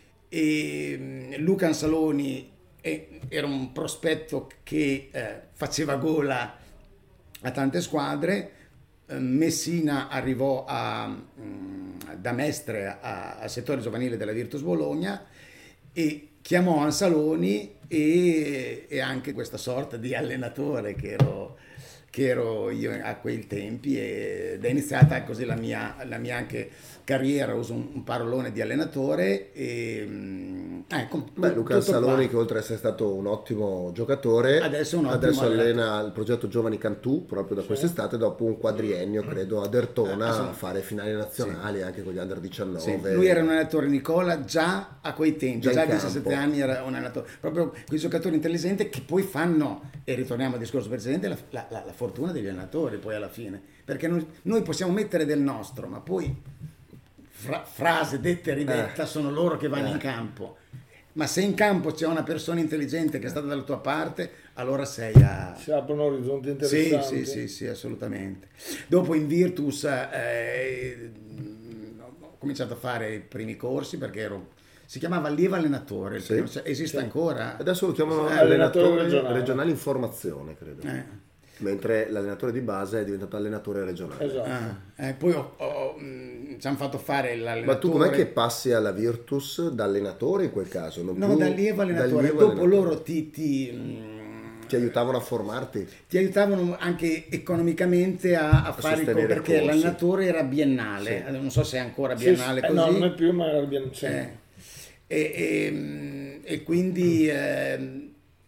E Luca Ansaloni era un prospetto che eh, faceva gola a tante squadre. Messina arrivò a, mh, da Mestre al settore giovanile della Virtus Bologna e chiamò Ansaloni e, e anche questa sorta di allenatore che ero, che ero io a quei tempi, ed è iniziata così la mia, la mia anche carriera, uso un, un parolone di allenatore, e, eh, com- Beh, Luca tutto Saloni, qua. che oltre ad essere stato un ottimo giocatore, Adesso è un ottimo adesso allena allenatore. il progetto Giovani Cantù proprio da quest'estate, dopo un quadriennio credo a Dertona a fare finali nazionali anche con gli under diciannove. Sì, lui era un allenatore, Nicola, già a quei tempi, Già in già a campo. diciassette anni era un allenatore, proprio quei giocatori intelligenti che poi fanno, e ritorniamo al discorso precedente, la, la- la- la fortuna degli allenatori poi alla fine, perché noi, noi possiamo mettere del nostro, ma poi fra- frase detta e ridetta Eh. sono loro che vanno Eh. in campo. Ma se in campo c'è una persona intelligente che è stata dalla tua parte, allora sei a... Si aprono orizzonti Sì, interessanti. sì, sì, sì, assolutamente. Dopo in Virtus eh, ho cominciato a fare i primi corsi perché ero, si chiamava allievo allenatore, il Sì. primo- esiste ancora? Adesso lo chiamano Eh, allenatore allenatore regionale. regionale. in formazione, credo. Eh. Mentre l'allenatore di base è diventato allenatore regionale. Esatto. Ah, eh, poi ho- ho, mh, ci hanno fatto fare l'allenatore. Ma tu com'è che passi alla Virtus da allenatore in quel caso? Non No, più da allievo allenatore. da allievo Dopo allenatore. loro ti, ti, mh, ti aiutavano a formarti? ti aiutavano anche economicamente a, a fare il co- sostenere i perché corsi. l'allenatore era biennale, non so se è ancora Sì, biennale sì, eh, così. no, non è più, ma era bien- sì. Eh, e, e, e quindi ehm,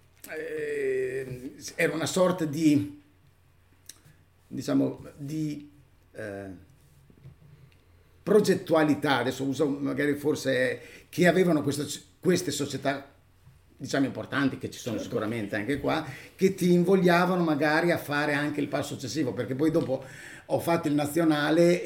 eh, era una sorta di diciamo di eh, progettualità, adesso uso magari forse, che avevano questo- queste società diciamo importanti, che ci sono sicuramente anche qua, che ti invogliavano magari a fare anche il passo successivo, perché poi dopo ho fatto il nazionale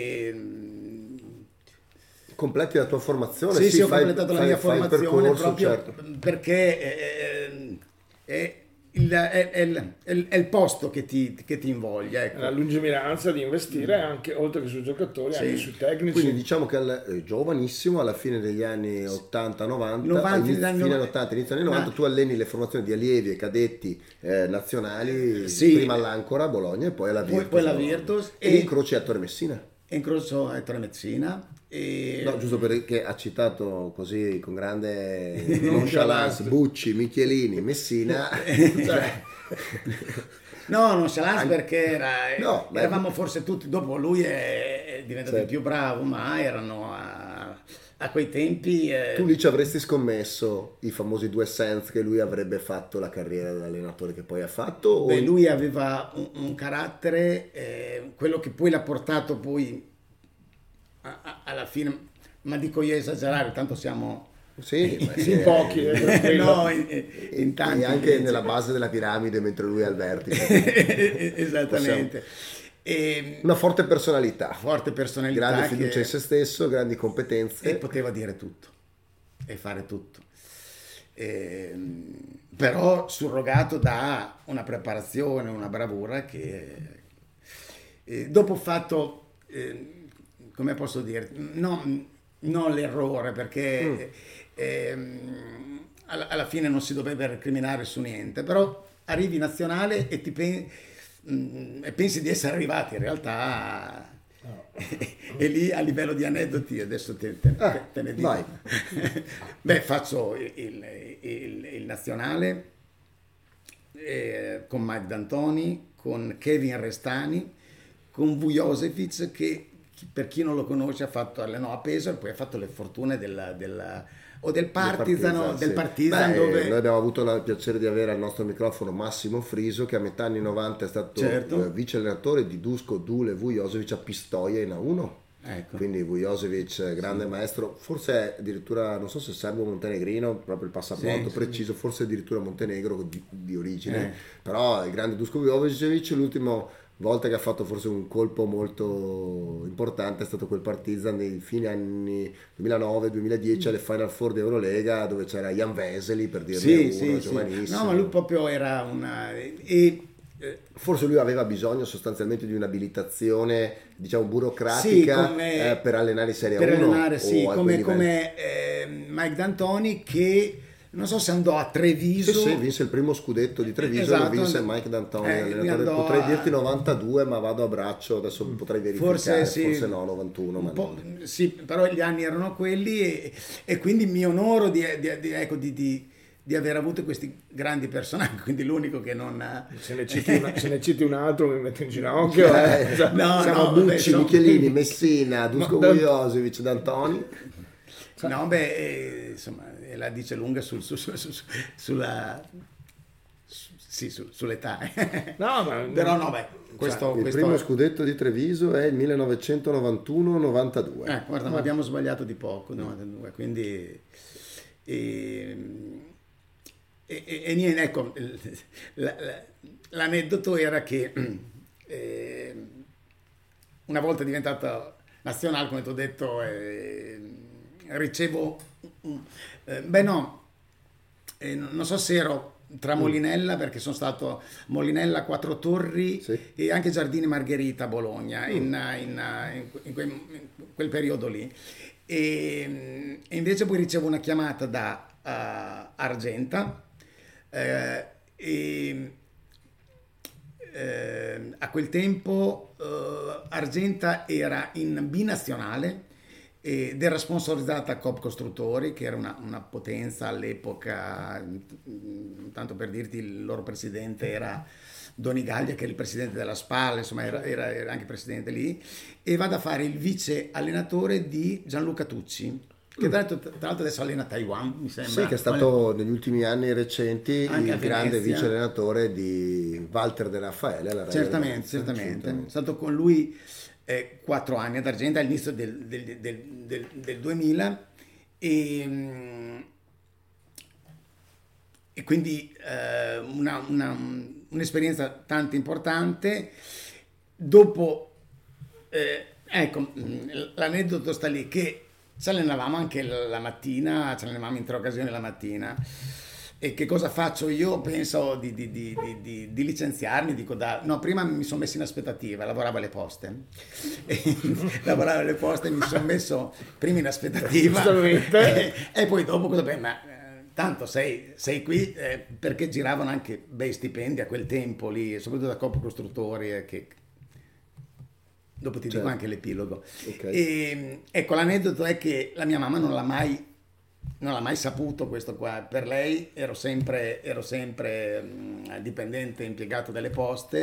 e Completi la tua formazione? sì, sì, ho fai- completato la fai- mia fai il formazione percorso, proprio certo. perché eh, è, il, è- è il- è il- è il posto che ti, che ti invoglia. Ecco. La lungimiranza di investire anche, oltre che sui giocatori, Sì. anche sui tecnici. Quindi diciamo che al- eh, giovanissimo, alla fine degli anni ottanta novanta, novanta, inizi- gli anni fine novanta. ottanta, inizio anni novanta, Ma- tu alleni le formazioni di allievi e cadetti eh, nazionali, Sì. prima all'Ancora, a Bologna e poi alla Poi- Virtus. poi alla no? Virtus e, e- incroci a Torre Messina. Incrocio a Tremezzina e No, giusto perché ha citato così con grande Nonchalance. nonchalance Bucci, Michelini, Messina. Cioè, no, non ce l'ha perché era, No, beh. eravamo forse tutti, dopo lui è, è diventato Sì. il più bravo, ma erano a, a quei tempi eh, tu lì ci avresti scommesso i famosi due sense che lui avrebbe fatto la carriera da allenatore che poi ha fatto? O beh, lui aveva un, un carattere, eh, quello che poi l'ha portato poi a- a- alla fine, ma dico io esagerare, tanto siamo Sì, ma sì, in pochi, eh, eh, per quello. no, in, in e tanti anche invece. nella base della piramide mentre lui è al vertice. Esattamente. E, Una forte personalità, forte personalità grande fiducia che- in se stesso, grandi competenze. e poteva dire tutto e fare tutto. Ehm, però surrogato da una preparazione, una bravura che eh, dopo ho fatto, eh, come posso dire, no, non l'errore perché ehm, alla, alla fine non si dovrebbe recriminare su niente, però arrivi in nazionale e ti pen- mm, e pensi di essere arrivati, in realtà e lì a livello di aneddoti adesso te, te- Ah, te ne dico. vai. Beh, faccio il, il- il- il nazionale eh, con Mike D'Antoni, con Kevin Restani, con Vujosevic che chi- per chi non lo conosce ha fatto allenò a Pesaro, poi ha fatto le fortune della, della- o del Partizan, o del sì. Partizan Beh, dove noi abbiamo avuto il piacere di avere al nostro microfono Massimo Friso, che a metà anni novanta è stato Certo. eh, vice allenatore di Dusko, Dule, Vujosevic a Pistoia in A uno. Ecco. Quindi Vujosevic, grande maestro, forse è addirittura, non so se serbo montenegrino, proprio il passaporto Sì, preciso, forse addirittura montenegro di, di origine, Eh. però il grande Dusko Vujosevic, l'ultima volta che ha fatto forse un colpo molto importante è stato quel Partizan nei fine anni duemilanove duemiladieci alle Final Four di Eurolega, dove c'era Jan Vesely, per dirne sì, uno, sì, sì. giovanissimo. No, ma lui proprio era una e eh, Forse lui aveva bisogno sostanzialmente di un'abilitazione, diciamo, burocratica Sì, come- eh, per allenare in Serie per uno. allenare, sì, o a come, quei livelli. come eh, Mike D'Antoni che non so se andò a Treviso. Sì, sì, vinse il primo scudetto di Treviso, Esatto, lo vinse and- Mike D'Antoni, eh, allenatore. andò Potrei a- dirti novantadue, ma vado a braccio, adesso potrei verificare, Forse sì, forse no, novantuno. Ma un po', non- sì, però gli anni erano quelli e, e quindi mi onoro di, di, di- ecco, di, di, di aver avuto questi grandi personaggi, quindi l'unico che non ha... Se ne, citi una- se ne citi un altro mi metto in ginocchio. Eh, eh. No, siamo no, Bucci, vabbè, sono- Michelini, Messina, Dusko Ma- Vujosevic, D'Antoni. No, beh, eh, insomma, e la dice lunga sul, su, su, su, sulla su, sì, su, sull'età. No, ma però no, beh, questo, il questo primo è... scudetto di Treviso è il millenovecentonovantuno novantadue. Eh, guarda, ma abbiamo sbagliato di poco, novantadue, quindi e, e, e, e niente, ecco, la, la, l'aneddoto era che eh, una volta diventato nazionale, come ti ho detto, eh, ricevo, eh, beh no, eh, non so se ero tra Molinella, perché sono stato Molinella, Quattro Torri, sì, e anche Giardini Margherita a Bologna, mm. in, in, in, in, quel, in quel periodo lì. E, e invece poi ricevo una chiamata da uh, Argenta, eh, e eh, a quel tempo uh, Argenta era in binazionale ed era sponsorizzata da Coop Costruttori, che era una, una potenza all'epoca. Tanto per dirti, il loro presidente era Donigaglia, che era il presidente della SPAL, insomma era, era, era anche presidente lì, e vado a fare il vice allenatore di Gianluca Tucci, che tra l'altro, tra l'altro adesso allena a Taiwan, mi sembra. Sì, che è stato negli ultimi anni recenti anche il grande vice allenatore di Walter De Raffaele. La certamente, certamente. È stato con lui eh, quattro anni ad Argenta all'inizio del, del, del, del, del duemila, e, e quindi eh, una, una, un'esperienza tanto importante. Dopo, eh, ecco, l'aneddoto sta lì, che ci allenavamo anche la mattina, ci allenavamo in tre occasioni la mattina. E che cosa faccio io? Penso di, di, di, di, di licenziarmi, dico da... No, prima mi sono messo in aspettativa, lavoravo alle poste. E, lavoravo alle poste, mi sono messo prima in aspettativa. e, e poi dopo cosa... Beh, ma tanto sei, sei qui, eh, perché giravano anche bei stipendi a quel tempo lì, soprattutto da Coop Costruttori, eh, che... Dopo ti certo. dico anche l'epilogo. Okay. E, ecco, l'aneddoto è che la mia mamma non l'ha mai... non l'ha mai saputo questo qua. Per lei ero sempre, ero sempre mh, dipendente, impiegato delle poste,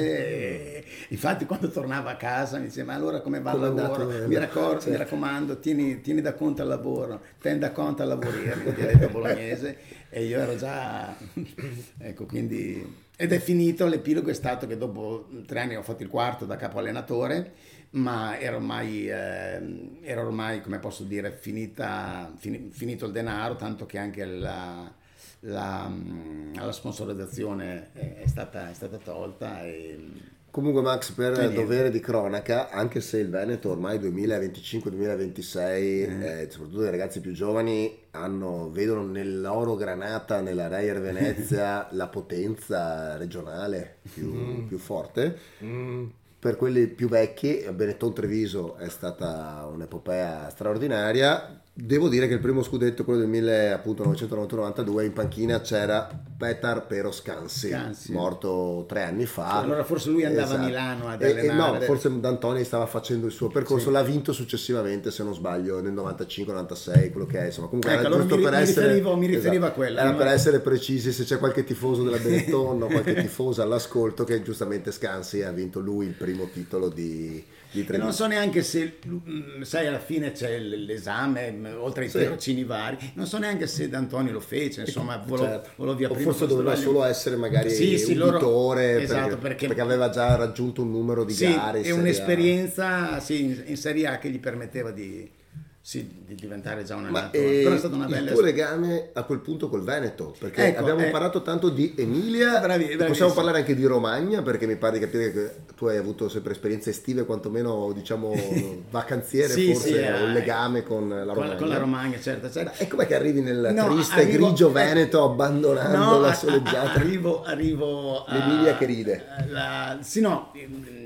e infatti quando tornavo a casa mi diceva: ma allora come va il lavoro? Mi, raccor- certo. mi raccomando, tieni, tieni da conto al lavoro, ten da conto al lavorire, il dialetto bolognese, e io ero già ecco, quindi, ed è finito. L'epilogo è stato che dopo tre anni ho fatto il quarto da capo allenatore, ma ero ormai, eh, era ormai, come posso dire, finita, fin, finito il denaro, tanto che anche la, la, la sponsorizzazione è stata, è stata tolta. E... Comunque Max, per dovere di cronaca, anche se il Veneto ormai duemilaventicinque duemilaventisei, mm. eh, soprattutto i ragazzi più giovani, hanno, vedono nell'oro granata, nella Reyer Venezia, la potenza regionale più, mm. più forte. Mm. Per quelli più vecchi, Benetton Treviso è stata un'epopea straordinaria. Devo dire che il primo scudetto, quello del millenovecentonovantuno novantadue, in panchina c'era Petar Pero Scansi, Scansi. morto tre anni fa. Allora forse lui andava esatto. a Milano ad allenare. E, e no, forse D'Antoni stava facendo il suo percorso, sì. l'ha vinto successivamente, se non sbaglio, nel novantacinque novantasei, quello che è, insomma. Comunque ecco, era allora giusto mi, per mi essere... Riferivo, mi riferivo esatto, a quello. Era ma... per essere precisi, se c'è qualche tifoso della Benetton o qualche tifosa all'ascolto, che giustamente Scansi ha vinto lui il primo titolo di... E non so neanche se, sai, alla fine c'è l'esame, oltre ai sì. tirocini vari, non so neanche se D'Antoni lo fece, insomma, volò, certo. volò via o prima. forse doveva solo essere magari sì, sì, uditore, loro... esatto, perché, perché... perché aveva già raggiunto un numero di sì, gare. E un'esperienza sì, in, in Serie A che gli permetteva di... sì, di diventare già un allenatore. Però è stata una bella... il tuo legame a quel punto col Veneto, perché ecco, abbiamo eh, parlato tanto di Emilia, bravi, possiamo parlare anche di Romagna, perché mi pare di capire che tu hai avuto sempre esperienze estive, quantomeno diciamo vacanziere, sì, forse sì, un eh, legame con la Romagna. Con, con la Romagna, certo, certo. E com'è che arrivi nel no, triste arrivo, grigio Veneto abbandonando no, la soleggiata? Arrivo, arrivo L'Emilia che ride. La, sì, no,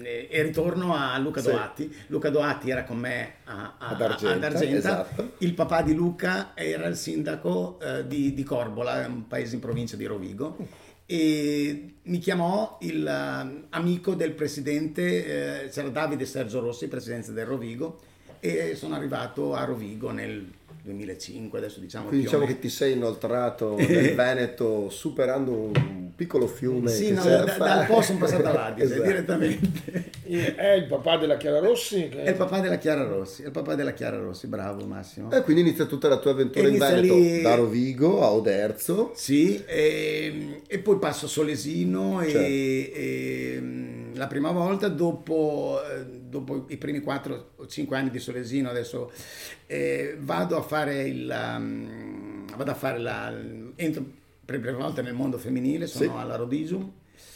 e ritorno a Luca sì. Doatti. Luca Doatti era con me a, a, ad Argenta. Ad Argenta. Esatto. Il papà di Luca era il sindaco eh, di, di Corbola, un paese in provincia di Rovigo, e mi chiamò il uh, amico del presidente, eh, c'era Davide Sergio Rossi, presidente del Rovigo, e sono arrivato a Rovigo nel duemilacinque, adesso diciamo. Quindi diciamo che ti sei inoltrato nel Veneto superando un piccolo fiume. Sì, che no, c'era da, a fare. dal Po sono passato all'Adige, Esatto. direttamente. È il papà della Chiara Rossi? Che... È il papà della Chiara Rossi, è il papà della Chiara Rossi, bravo Massimo. E quindi inizia tutta la tua avventura in Inizia Veneto, lì- da Rovigo a Oderzo. Sì, e, e poi passo a Solesino e, Certo. e, mm, la prima volta dopo, eh, dopo i primi quattro o cinque anni di Solesino adesso eh, vado a fare il um, vado a fare la entro per la prima volta nel mondo femminile, sono Sì. alla Rodisum,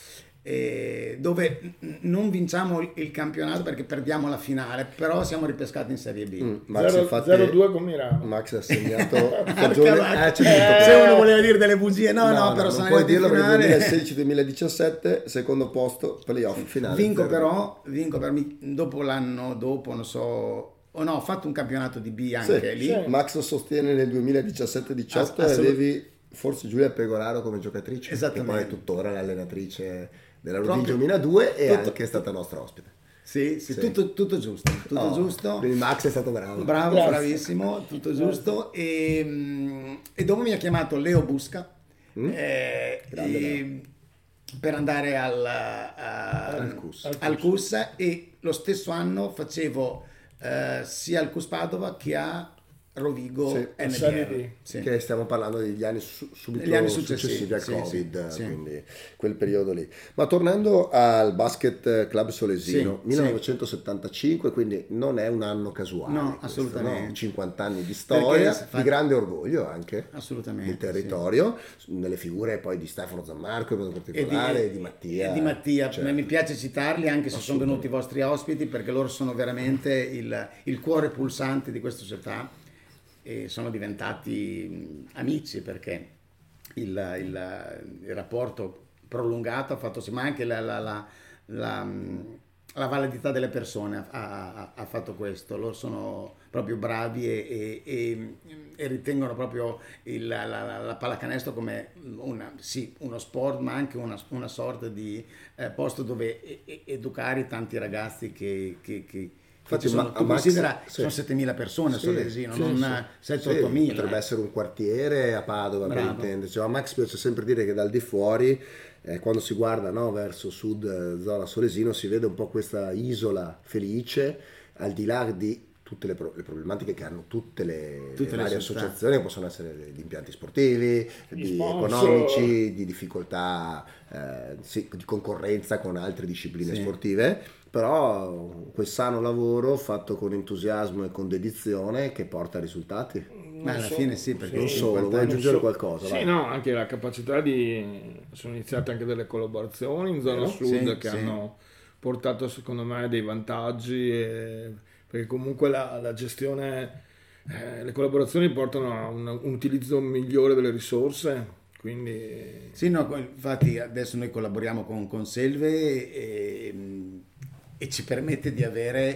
eh, dove non vinciamo il, il campionato perché perdiamo la finale, però siamo ripescati in Serie B. Mm, Max infatti zero due con Milano. Max ha segnato stagione Arca- eh, c'è tutto. Se uno voleva dire delle bugie, no, no, però non sono puoi arrivati in dirlo perché finale. duemilasedici duemiladiciassette secondo posto playoff finale. Vinco zero. però, vinco per mi- dopo l'anno dopo, non so, o no, ho fatto un campionato di B anche Sì, lì. sì. Max sostiene nel duemiladiciassette diciotto Ass- e assolut- avevi forse Giulia Pegoraro come giocatrice, che Esattamente. poi è tuttora l'allenatrice della Proprio- Rodigio Mina due e tutto- anche è stata nostra ospite. Sì, sì, Sì. Tutto, tutto giusto, tutto Oh, giusto. Quindi Max è stato bravo. Bravo, Grazie. bravissimo, tutto giusto. E, mm, e dopo mi ha chiamato Leo Busca Mm? eh, Grande e- per andare al, a- Al C U S. al C U S, e lo stesso anno facevo eh, sia al C U S Padova che a Rovigo Sì. N Serie B B. R. Sì. Che stiamo parlando degli anni su- subito Gli anni successivi, successivi, al sì, Covid, sì, sì. quindi quel periodo lì. Ma tornando al Basket Club Solesino, Sì, millenovecentosettantacinque, quindi non è un anno casuale. No, questo, assolutamente. no? cinquanta anni di storia, Perché, di grande orgoglio anche Assolutamente, del territorio, nelle figure poi di Stefano Zammarco in modo E di, particolare, e di, Mattia. e di Mattia. Certo. Mi piace citarli anche se sono venuti i vostri ospiti, perché loro sono veramente il, il cuore pulsante di questa società e sono diventati mh, amici, perché il, il- il rapporto prolungato ha fatto sì, ma anche la, la- la- la, mh, la validità delle persone ha, ha- ha fatto questo. Loro sono proprio bravi e, e- e- e ritengono proprio il- la, la- la pallacanestro come una- sì, uno sport, ma anche una, una sorta di eh, posto dove e- e- educare tanti ragazzi che, che, che- che Infatti, ci sono. ma- Tu a Max- considera sì. sono settemila persone a Sì, Solesino, sì, non sì. sette Sì, otto mila. potrebbe essere un quartiere a Padova, per Bravo. intenderci. A Max piace sempre dire che dal di fuori, eh, quando si guarda, no, verso sud, eh, zona Solesino, si vede un po' questa isola felice, al di là di tutte le, pro- le problematiche che hanno tutte le, Tutte le le varie società. associazioni, che possono essere di impianti sportivi, Gli di sponsor. economici, di difficoltà, eh, sì, di concorrenza con altre discipline Sì. sportive, però quel sano lavoro fatto con entusiasmo e con dedizione che porta a risultati. Ma alla fine sì, perché Non in solo, cinquanta vuoi anni- aggiungere so- qualcosa? Sì, vai. no, anche la capacità di... sono iniziate anche delle collaborazioni in zona Vero? sud Sì, che sì. hanno portato secondo me dei vantaggi, e- perché comunque la, la gestione, eh, le collaborazioni portano a un, un utilizzo migliore delle risorse, quindi Sì, no, infatti adesso noi collaboriamo con, con Selve e, e ci permette di avere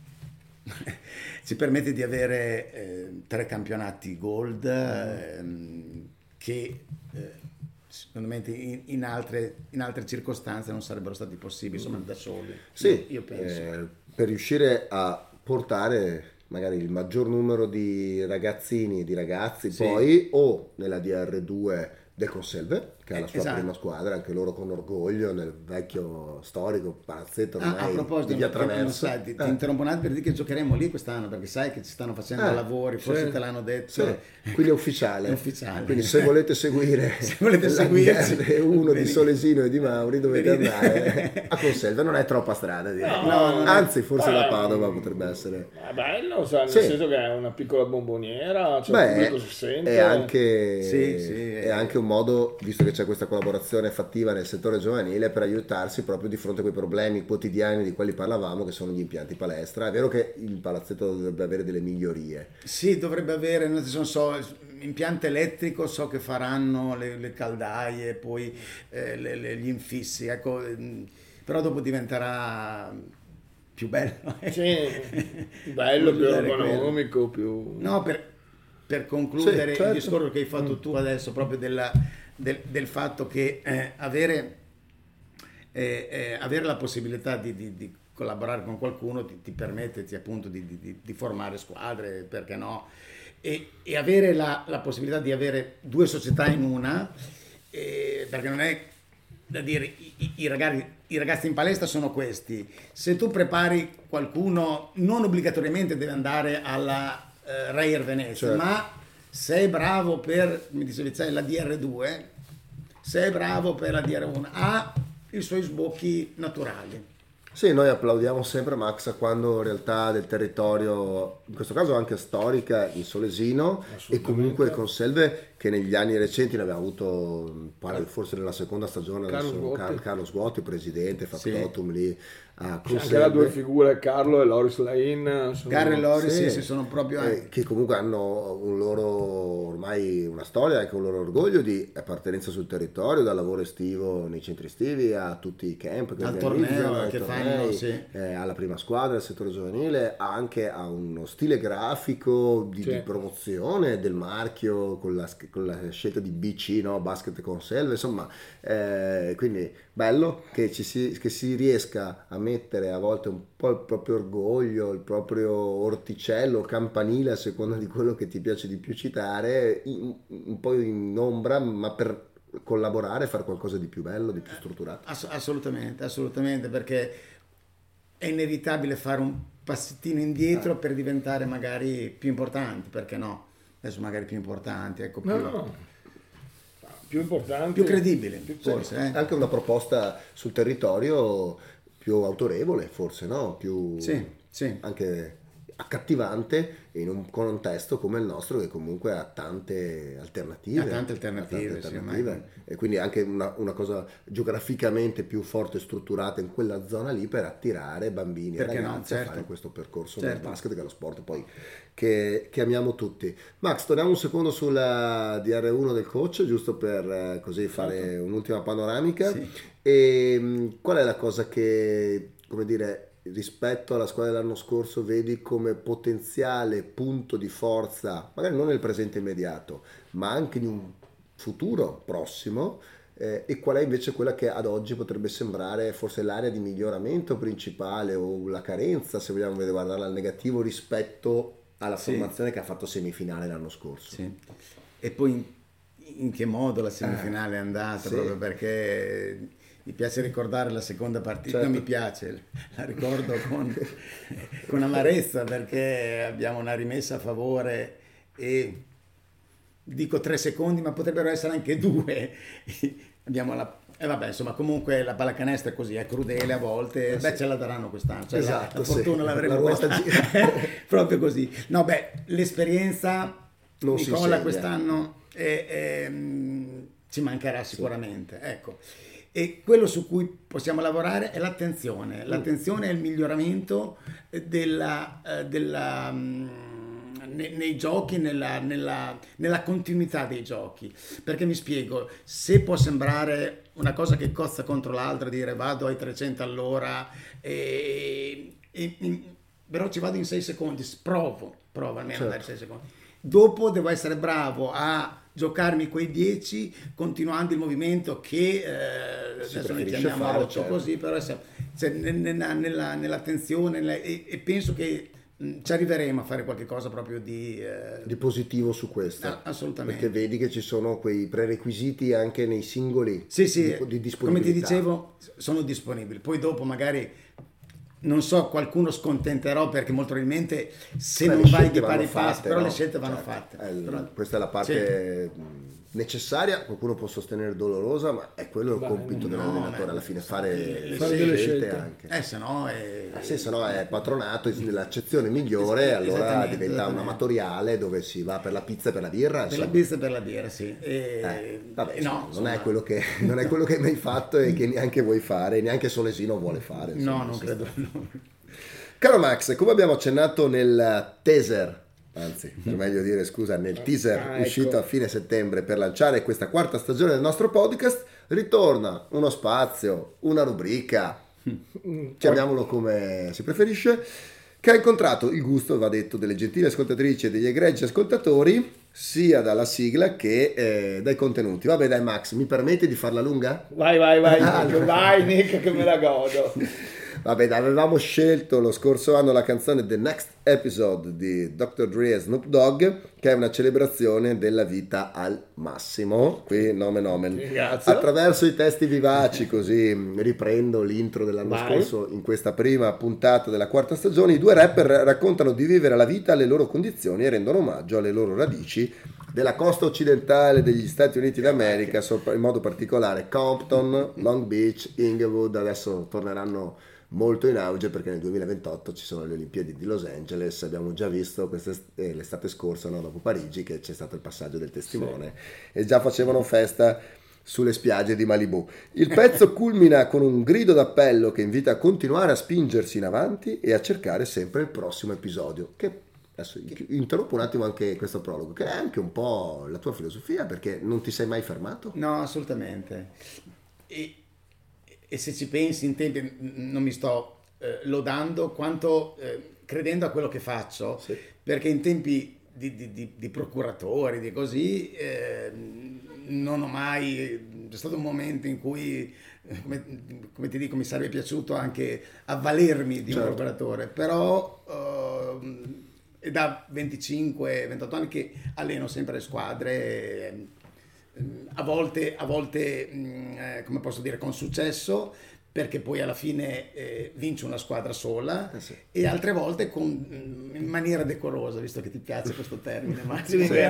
ci permette di avere eh, tre campionati gold ehm, che eh, secondo me in, in altre, in altre circostanze non sarebbero stati possibili, insomma, da soli. Sì, io, io penso. eh, per riuscire a portare magari il maggior numero di ragazzini e di ragazzi Sì. poi o nella D R due del Conselve, che è la sua Esatto. prima squadra, anche loro con orgoglio nel vecchio storico palazzetto Ah, ormai a proposito, di via proprio non Traverso. sai, ti, ti Eh. interrompo un attimo per dire che giocheremo lì quest'anno, perché sai che ci stanno facendo Eh, lavori, forse sì. te l'hanno detto. Sì, quindi è ufficiale. È ufficiale. Quindi se volete seguire Se volete la seguirci, D R uno di vedi- Solesino e di Mauri dovete vedi- andare a Conselve, non è troppa strada direi. No, no, non è- Anzi forse da Beh, Padova potrebbe essere. è bello, sai, nel Sì. senso che è una piccola bomboniera, cioè il Beh, pubblico si sente. è anche, Sì, sì, è è- anche un modo, visto che c'è questa collaborazione fattiva nel settore giovanile, per aiutarsi proprio di fronte a quei problemi quotidiani di quali parlavamo, che sono gli impianti palestra. È vero che il palazzetto dovrebbe avere delle migliorie. Sì, dovrebbe avere, non so, so, impianto elettrico, so che faranno le, le caldaie, poi eh, le- le- gli infissi, ecco, ehm, però dopo diventerà più bello. Sì, bello, più Voglio dire quello. ergonomico, più... No, per, per concludere Sì, certo. il discorso che hai fatto tu adesso, proprio della- del, del fatto che eh, avere, eh, eh, avere la possibilità di, di- di collaborare con qualcuno ti, ti permette ti, appunto di, di- di formare squadre, perché no? e, e avere la, la possibilità di avere due società in una, eh, perché non è da dire i, i, i, ragazzi, i ragazzi in palestra sono questi, se tu prepari qualcuno non obbligatoriamente deve andare alla eh, Reyer Venezia, certo. ma sei bravo per, mi dicevi, c'è la D R due, sei bravo per la D R uno, ha i suoi sbocchi naturali. Sì, noi applaudiamo sempre Max quando in realtà del territorio, in questo caso anche storica, in Solesino e comunque con Selve, che negli anni recenti ne abbiamo avuto, forse nella seconda stagione, Carlo adesso, Sguotti. Carlo Sguotti, presidente, factotum sì. lì a C'è anche là due figure, Carlo e Loris Lain. Sono... Carlo e Loris sì, sì, sì, sono proprio... Eh, che comunque hanno un loro, ormai una storia, anche un loro orgoglio di appartenenza sul territorio, dal lavoro estivo nei centri estivi a tutti i camp che al torneo che tornei, fanno, sì. eh, alla prima squadra del settore giovanile, anche a uno stile grafico di, sì. di promozione del marchio con la, con la scelta di B C, no? Basket con Selve, insomma, eh, quindi bello che ci si, che si riesca a mettere a volte un po' il proprio orgoglio, il proprio orticello, campanile, a seconda di quello che ti piace di più citare, in, un po' in ombra, ma per collaborare e fare qualcosa di più bello, di più strutturato. Ass- assolutamente, assolutamente, perché è inevitabile fare un passettino indietro ah. per diventare magari più importanti, perché no? Adesso magari più importanti, ecco, più... No, no. più importanti, più credibile, più, forse. Sì. Eh? Anche una proposta sul territorio più autorevole, forse, no? Più sì, sì. anche accattivante in un contesto come il nostro, che comunque ha tante alternative. Ha tante alternative, ha tante sì, alternative. E quindi anche una, una cosa geograficamente più forte e strutturata in quella zona lì per attirare bambini Perché e ragazzi no? Certo. a fare questo percorso certo. del basket, che è lo sport poi che, che amiamo tutti. Max, torniamo un secondo sulla D R uno del coach, giusto per eh, così fare certo. un'ultima panoramica. Sì. E qual è la cosa che, come dire, rispetto alla squadra dell'anno scorso vedi come potenziale punto di forza, magari non nel presente immediato, ma anche in un futuro prossimo, eh, e qual è invece quella che ad oggi potrebbe sembrare forse l'area di miglioramento principale o la carenza, se vogliamo guardarla al negativo, rispetto alla sì. formazione che ha fatto semifinale l'anno scorso. Sì. E poi in, in che modo la semifinale è andata, sì. proprio perché... Mi piace ricordare la seconda partita, certo. non mi piace, la ricordo con, con amarezza, perché abbiamo una rimessa a favore e dico tre secondi, ma potrebbero essere anche due. Abbiamo la, e vabbè, insomma, comunque la pallacanestro è così, è crudele a volte, eh, beh, sì. ce la daranno quest'anno, cioè esatto, la, la fortuna sì. l'avremo la quest'anno, proprio così. No, beh, l'esperienza non Nicola quest'anno è, è, ci mancherà sicuramente, sì. ecco. E quello su cui possiamo lavorare è l'attenzione. L'attenzione è il miglioramento della, della, nei, nei giochi, nella, nella, nella continuità dei giochi. Perché mi spiego, se può sembrare una cosa che cozza contro l'altra, dire vado ai trecento all'ora, e, e, però ci vado in sei secondi, provo, provo almeno certo. a dare sei secondi. Dopo devo essere bravo a giocarmi quei dieci continuando il movimento che eh, adesso noi chiamiamo otto certo. così, però cioè, nella, nella, nell'attenzione nella, e, e penso che mh, ci arriveremo a fare qualche cosa proprio di, eh, di positivo su questo. Ah, assolutamente. Perché vedi che ci sono quei prerequisiti anche nei singoli sì, sì, di, di disponibilità. Come ti dicevo, sono disponibili. Poi dopo magari non so, qualcuno scontenterò, perché molto probabilmente se Beh, non vai di pari passo, però no? le scelte vanno certo. fatte. Eh, però, questa è la parte sì. necessaria, qualcuno può sostenere dolorosa, ma è quello il compito no, dell'allenatore no, alla fine, fare, fare delle scelte, scelte anche. Eh, se no è... Eh, sì, se no è patronato nell'accezione migliore, allora diventa un amatoriale dove si va per la pizza e per la birra. Per insomma. la pizza e per la birra, sì. E... Eh, vabbè, no, non, insomma... è quello che, non è quello che hai mai fatto e che neanche vuoi fare, neanche Solesino vuole fare. Insomma, no, non credo. No. Caro Max, come abbiamo accennato nel teaser, anzi per meglio dire scusa, nel teaser ah, uscito ecco. a fine settembre per lanciare questa quarta stagione del nostro podcast, ritorna uno spazio, una rubrica, chiamiamolo come si preferisce, che ha incontrato il gusto, va detto, delle gentili ascoltatrici e degli egregi ascoltatori, sia dalla sigla che eh, dai contenuti. Vabbè dai Max, mi permetti di farla lunga? Vai, vai, vai, ah, Nick, vai Nick che me la godo. Vabbè, avevamo scelto lo scorso anno la canzone The Next Episode di doctor Dre e Snoop Dogg, che è una celebrazione della vita al massimo. Qui nomen omen. Grazie. Attraverso i testi vivaci, così riprendo l'intro dell'anno Vai. scorso, in questa prima puntata della quarta stagione, i due rapper raccontano di vivere la vita alle loro condizioni e rendono omaggio alle loro radici della costa occidentale degli Stati Uniti d'America, in modo particolare Compton, Long Beach, Inglewood. Adesso torneranno molto in auge perché nel duemilaventotto ci sono le Olimpiadi di Los Angeles. Abbiamo già visto eh, l'estate scorsa, no, dopo Parigi, che c'è stato il passaggio del testimone, sì. E già facevano festa sulle spiagge di Malibu. Il pezzo culmina con un grido d'appello che invita a continuare a spingersi in avanti e a cercare sempre il prossimo episodio, che adesso interrompo un attimo anche questo prologo, che è anche un po' la tua filosofia, perché non ti sei mai fermato? No, assolutamente. E, e se ci pensi in tempi, non mi sto eh, lodando quanto eh, credendo a quello che faccio, sì. Perché in tempi di, di, di, di procuratori, di così, eh, non ho mai, c'è stato un momento in cui, come, come ti dico, mi sarebbe piaciuto anche avvalermi di certo. un procuratore, però eh, è da venticinque ventotto anni che alleno sempre le squadre, eh, a volte, a volte eh, come posso dire, con successo, perché poi alla fine eh, vince una squadra sola, eh sì. E altre volte con, in maniera decorosa, visto che ti piace questo termine, Massimo. Sì,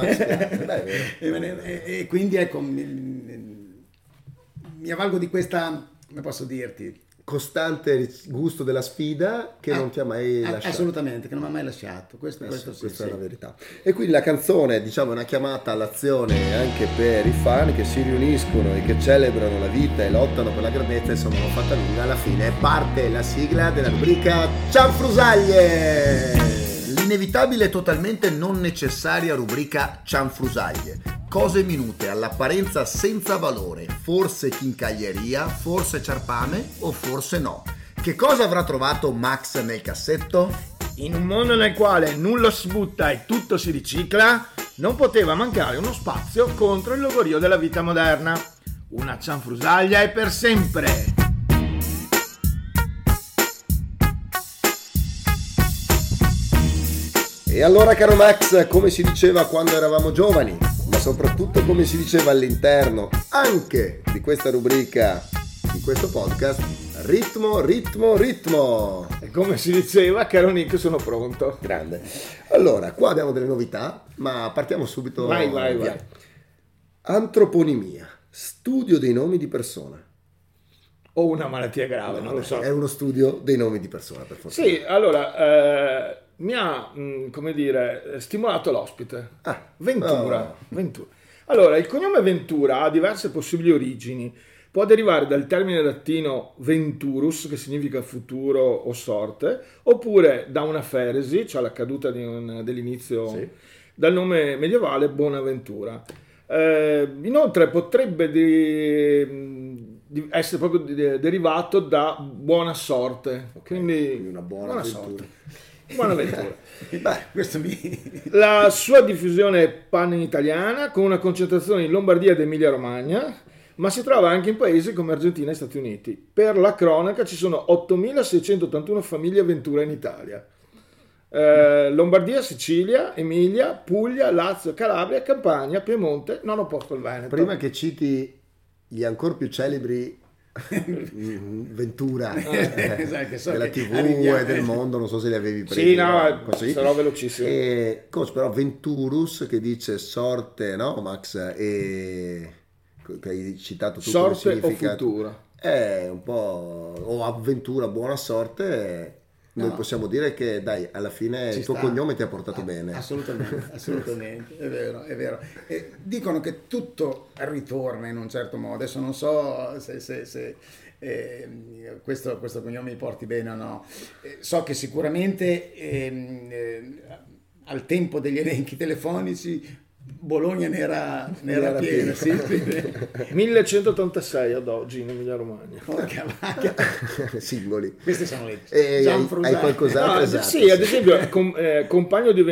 e, e quindi ecco, mi, mi avvalgo di questa, come posso dirti, costante gusto della sfida che ah, non ti ha mai ah, lasciato. Assolutamente, che non mi ha mai lasciato. Questo, eh questo sì, sì, questa sì. è la verità. E quindi la canzone, diciamo, è una chiamata all'azione anche per i fan che si riuniscono e che celebrano la vita e lottano per la grandezza. Insomma, l'ho fatta lunga, alla fine parte la sigla della rubrica Cianfrusaglie! L'inevitabile e totalmente non necessaria rubrica Cianfrusaglie. Cose minute, all'apparenza senza valore, forse chincaglieria, forse ciarpame o forse no. Che cosa avrà trovato Max nel cassetto? In un mondo nel quale nulla si butta e tutto si ricicla, non poteva mancare uno spazio contro il logorio della vita moderna. Una cianfrusaglia è per sempre! E allora, caro Max, come si diceva quando eravamo giovani, ma soprattutto come si diceva all'interno anche di questa rubrica, di questo podcast, ritmo, ritmo, ritmo. E come si diceva, caro Nick, sono pronto. Grande. Allora, qua abbiamo delle novità, ma partiamo subito. Vai, vai, via. vai. Antroponimia, studio dei nomi di persona. O una malattia grave, no, non lo so. È uno studio dei nomi di persona, per fortuna. Sì, allora... Eh... mi ha, come dire, stimolato l'ospite. Ah, Ventura. Oh. Ventura. Allora, il cognome Ventura ha diverse possibili origini. Può derivare dal termine latino venturus, che significa futuro o sorte, oppure da una feresi, cioè la caduta di un, dell'inizio, sì. dal nome medievale Bonaventura. Eh, inoltre potrebbe di, di essere proprio di, derivato da buona sorte. Okay. Quindi una buona, buona sorte. Buona avventura. Beh, questo mi... La sua diffusione è pan-italiana, con una concentrazione in Lombardia ed Emilia-Romagna, ma si trova anche in paesi come Argentina e Stati Uniti. Per la cronaca ci sono ottomilaseicentottantuno famiglie Ventura in Italia. Eh, Lombardia, Sicilia, Emilia, Puglia, Lazio, Calabria, Campania, Piemonte, nono posto il Veneto. Prima che citi gli ancora più celebri Ventura eh, esatto, so della tivù e del mondo, non so se li avevi presi. Sì, no, così. Sarò velocissimo. E, coach, però Venturus, che dice sorte, no Max? E che hai citato tu, sorte o futuro, è un po' o avventura, buona sorte. Noi no. possiamo dire che dai, alla fine Ci il tuo sta. cognome ti ha portato ah, bene. Assolutamente, assolutamente, è vero, è vero. E dicono che tutto ritorna in un certo modo. Adesso non so se, se, se eh, questo, questo cognome mi porti bene o no. Eh, so che sicuramente eh, eh, al tempo degli elenchi telefonici Bologna ne era, ne era piena, sì, sì. millecentottantasei ad oggi in Emilia Romagna. Porca vacca. Singoli. Queste sono le e hai, hai qualcos'altro? No, esatto, sì, ad esempio com, eh, compagno di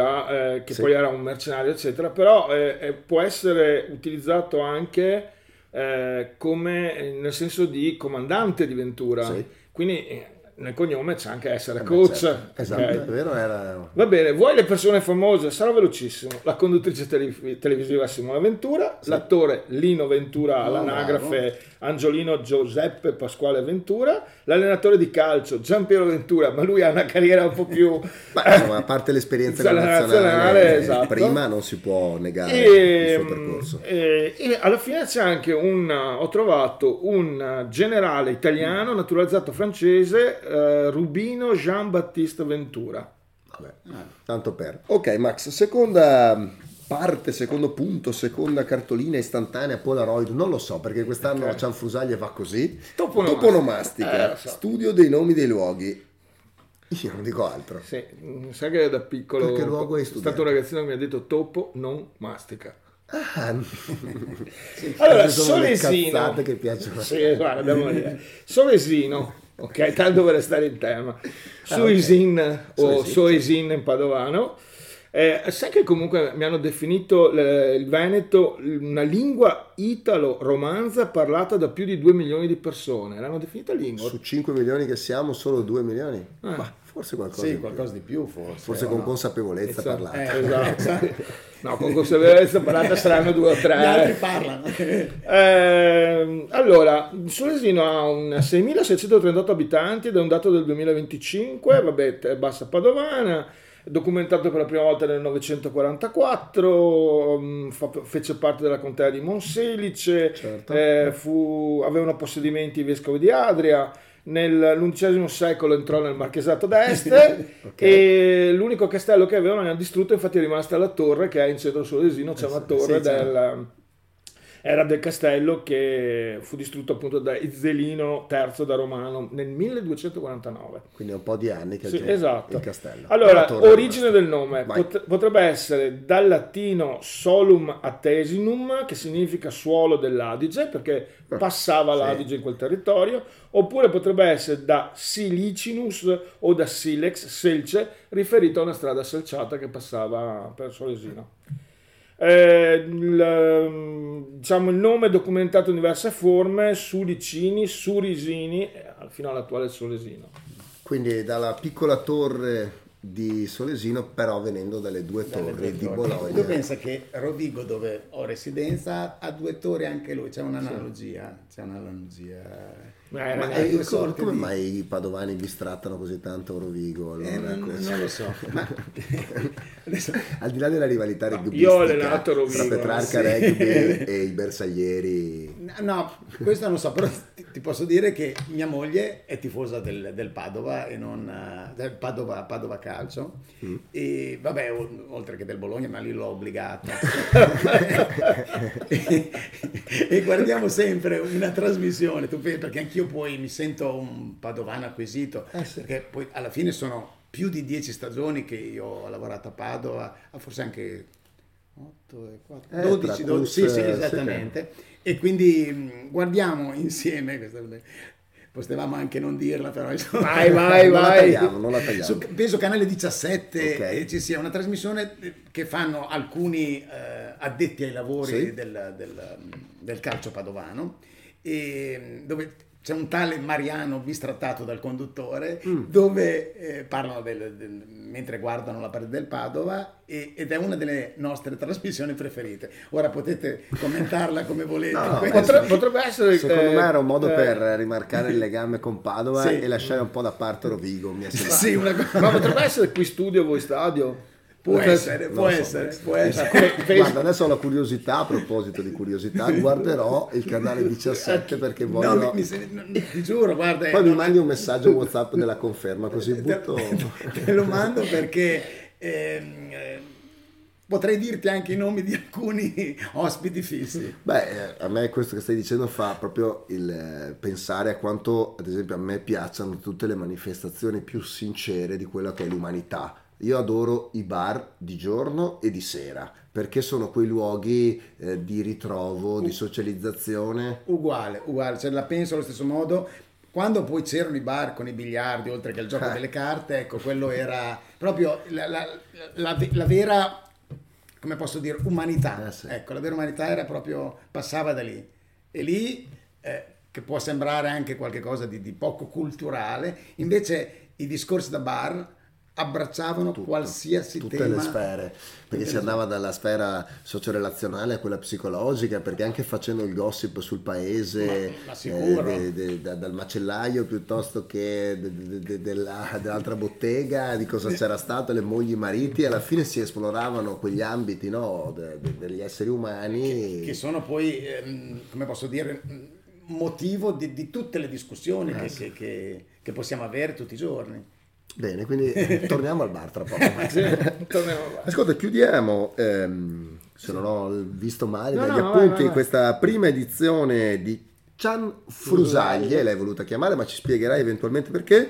Ventura, eh, che sì. poi era un mercenario eccetera, però eh, può essere utilizzato anche eh, come nel senso di comandante di Ventura, Sì. quindi eh, nel cognome c'è anche essere Eh beh, coach. certo. Esatto, ok? è vero, era... Va bene, vuoi le persone famose? Sarò velocissimo. La conduttrice tele- televisiva Simona Ventura, Sì. l'attore Lino Ventura Oh, all'anagrafe Angiolino Giuseppe Pasquale Ventura, l'allenatore di calcio Giampiero Ventura, ma lui ha una carriera un po' più... Beh, insomma, a parte l'esperienza Zona nazionale, nazionale, esatto. prima non si può negare E, il suo percorso. e- e alla fine c'è anche un, ho trovato un generale italiano naturalizzato francese, eh, Rubino Jean-Baptiste Ventura. Vabbè, tanto per. Ok, Max, seconda parte, secondo punto, seconda cartolina istantanea Polaroid, non lo so perché quest'anno Ok. Cianfrusaglia va così. Toponomastica. Toponomastica, Eh, lo so. studio dei nomi dei luoghi. Io non dico altro. Sì, sai che da piccolo Che luogo hai è studiato? stato un ragazzino che mi ha detto topo non mastica. Ah, Allora, queste sono le Solesino, cazzate che piacciono. sì, guarda, abbiamo lì. Solesino, ok, tanto per restare in tema. Ah, Suisin o Soesin, Soesin in padovano. Eh, sai che comunque mi hanno definito eh, il Veneto una lingua italo-romanza parlata da più di due milioni di persone. L'hanno definita lingua. Su cinque milioni che siamo, solo due milioni? Ah. Ma forse qualcosa, Sì, di più. qualcosa di più forse. Forse o con no? consapevolezza Esatto. parlata. Eh, Esatto. No, con consapevolezza parlata saranno due o tre. Gli altri parlano. Ehm, allora, Solesino ha un seimilaseicentotrentotto abitanti ed è un dato del duemilaventicinque, vabbè, è bassa padovana, documentato per la prima volta nel novecentoquarantaquattro, mh, fa- fece parte della contea di Monselice, Certo. eh, fu- avevano possedimenti i vescovi di Adria. Nell'undicesimo secolo entrò nel marchesato d'Este e l'unico castello che avevano hanno distrutto, infatti è rimasta la torre che è in centro Solesino, c'è una torre sì, c'è. del, era del castello che fu distrutto appunto da Izzelino terzo da Romano nel milleduecentoquarantanove. Quindi è un po' di anni che Sì, c'è esatto. il castello. Allora, La torre origine è del nome Vai. pot- potrebbe essere dal latino solum atesinum, che significa suolo dell'Adige, perché passava sì. l'Adige in quel territorio, oppure potrebbe essere da silicinus o da silex, selce, riferito a una strada selciata che passava per Solesino. Eh, il, diciamo, il nome è documentato in diverse forme: Sulicini, Surisini, eh, fino all'attuale Solesino. Quindi dalla piccola torre di Solesino, però venendo dalle due torri di Bologna. Tu pensa che Rovigo, dove ho residenza, ha due torri anche lui, c'è un'analogia, c'è un'analogia. Eh, Ma ragazzi, eh, due come, sorti come di- mai i padovani vi strattano così tanto Rovigo? Allora, Eh, non, cosa- non lo so, ma adesso Al di là della rivalità No, rugbistica io ho allenato Rovigo, tra Petrarca sì. Rugby e i bersaglieri, no, questo non lo so, però ti, ti posso dire che mia moglie è tifosa del, del Padova e non eh, del Padova, Padova Calcio e vabbè, o- oltre che del Bologna, ma lì l'ho obbligata. e, e guardiamo sempre una trasmissione, tu pensi, perché anch'io poi mi sento un padovano acquisito, perché poi alla fine sono più di dieci stagioni che io ho lavorato a Padova, forse anche otto e quattro, Eh, dodici, tra dodici, Cus, sì, sì, eh, esattamente. E quindi mh, guardiamo insieme, questa- potevamo anche non dirla, però insomma. Vai, vai, non la vai. tagliamo, non la tagliamo. Su- penso canale diciassette Ok. eh, ci sia una trasmissione che fanno alcuni eh, addetti ai lavori Sì. del, del- del calcio padovano, e dove c'è un tale Mariano bistrattato dal conduttore, Mm. dove eh, parlano del, del- mentre guardano la partita del Padova, e- ed è una delle nostre trasmissioni preferite. Ora potete commentarla come volete. No, no, questo. Potrebbe, potrebbe essere. Secondo eh, me era un modo eh, per rimarcare il legame con Padova Sì. e lasciare un po' da parte Rovigo, mi è sembrato. Sì, una cosa- Ma potrebbe essere qui studio voi stadio. può Potrebbe- essere, non può lo so. essere, può essere. Face- Guarda, adesso ho la curiosità, a proposito di curiosità, guarderò il canale diciassette perché voglio... No, mi, mi se- no, ti giuro, guarda. Poi mi no, mandi un messaggio WhatsApp della conferma, così butto... te, te lo mando perché ehm, eh, potrei dirti anche i nomi di alcuni ospiti fissi. Beh, eh, a me questo che stai dicendo fa proprio il eh, pensare a quanto, ad esempio, a me piacciono tutte le manifestazioni più sincere di quella che è l'umanità. Io adoro i bar di giorno e di sera, perché sono quei luoghi eh, di ritrovo, di socializzazione. Uguale, uguale, cioè la penso allo stesso modo. Quando poi c'erano i bar con i biliardi, oltre che il gioco Eh. delle carte, ecco, quello era proprio la, la- la- la vera, come posso dire, umanità. Eh, sì. Ecco, la vera umanità era proprio, passava da lì. E lì, eh, che può sembrare anche qualcosa di, di poco culturale, invece i discorsi da bar abbracciavano tutto, qualsiasi tutte tema. le sfere, perché si andava dalla sfera socio-relazionale a quella psicologica, perché anche facendo il gossip sul paese, ma, ma sicuro. eh, de, de, de, dal macellaio piuttosto che de, de, de, della, dell'altra bottega, di cosa c'era stato, le mogli, i mariti, alla fine si esploravano quegli ambiti, no, de, de, degli esseri umani che, che sono poi, ehm, come posso dire, motivo di, di tutte le discussioni eh, che, sì. che, che, che possiamo avere tutti i giorni. Bene, quindi torniamo al bar tra poco. Sì, torniamo al bar. Ascolta, chiudiamo, ehm, se sì. non ho visto male, no, dagli no, appunti, vai, vai, vai. questa prima edizione di Cianfrusaglie, l'hai voluta chiamare, ma ci spiegherai eventualmente perché.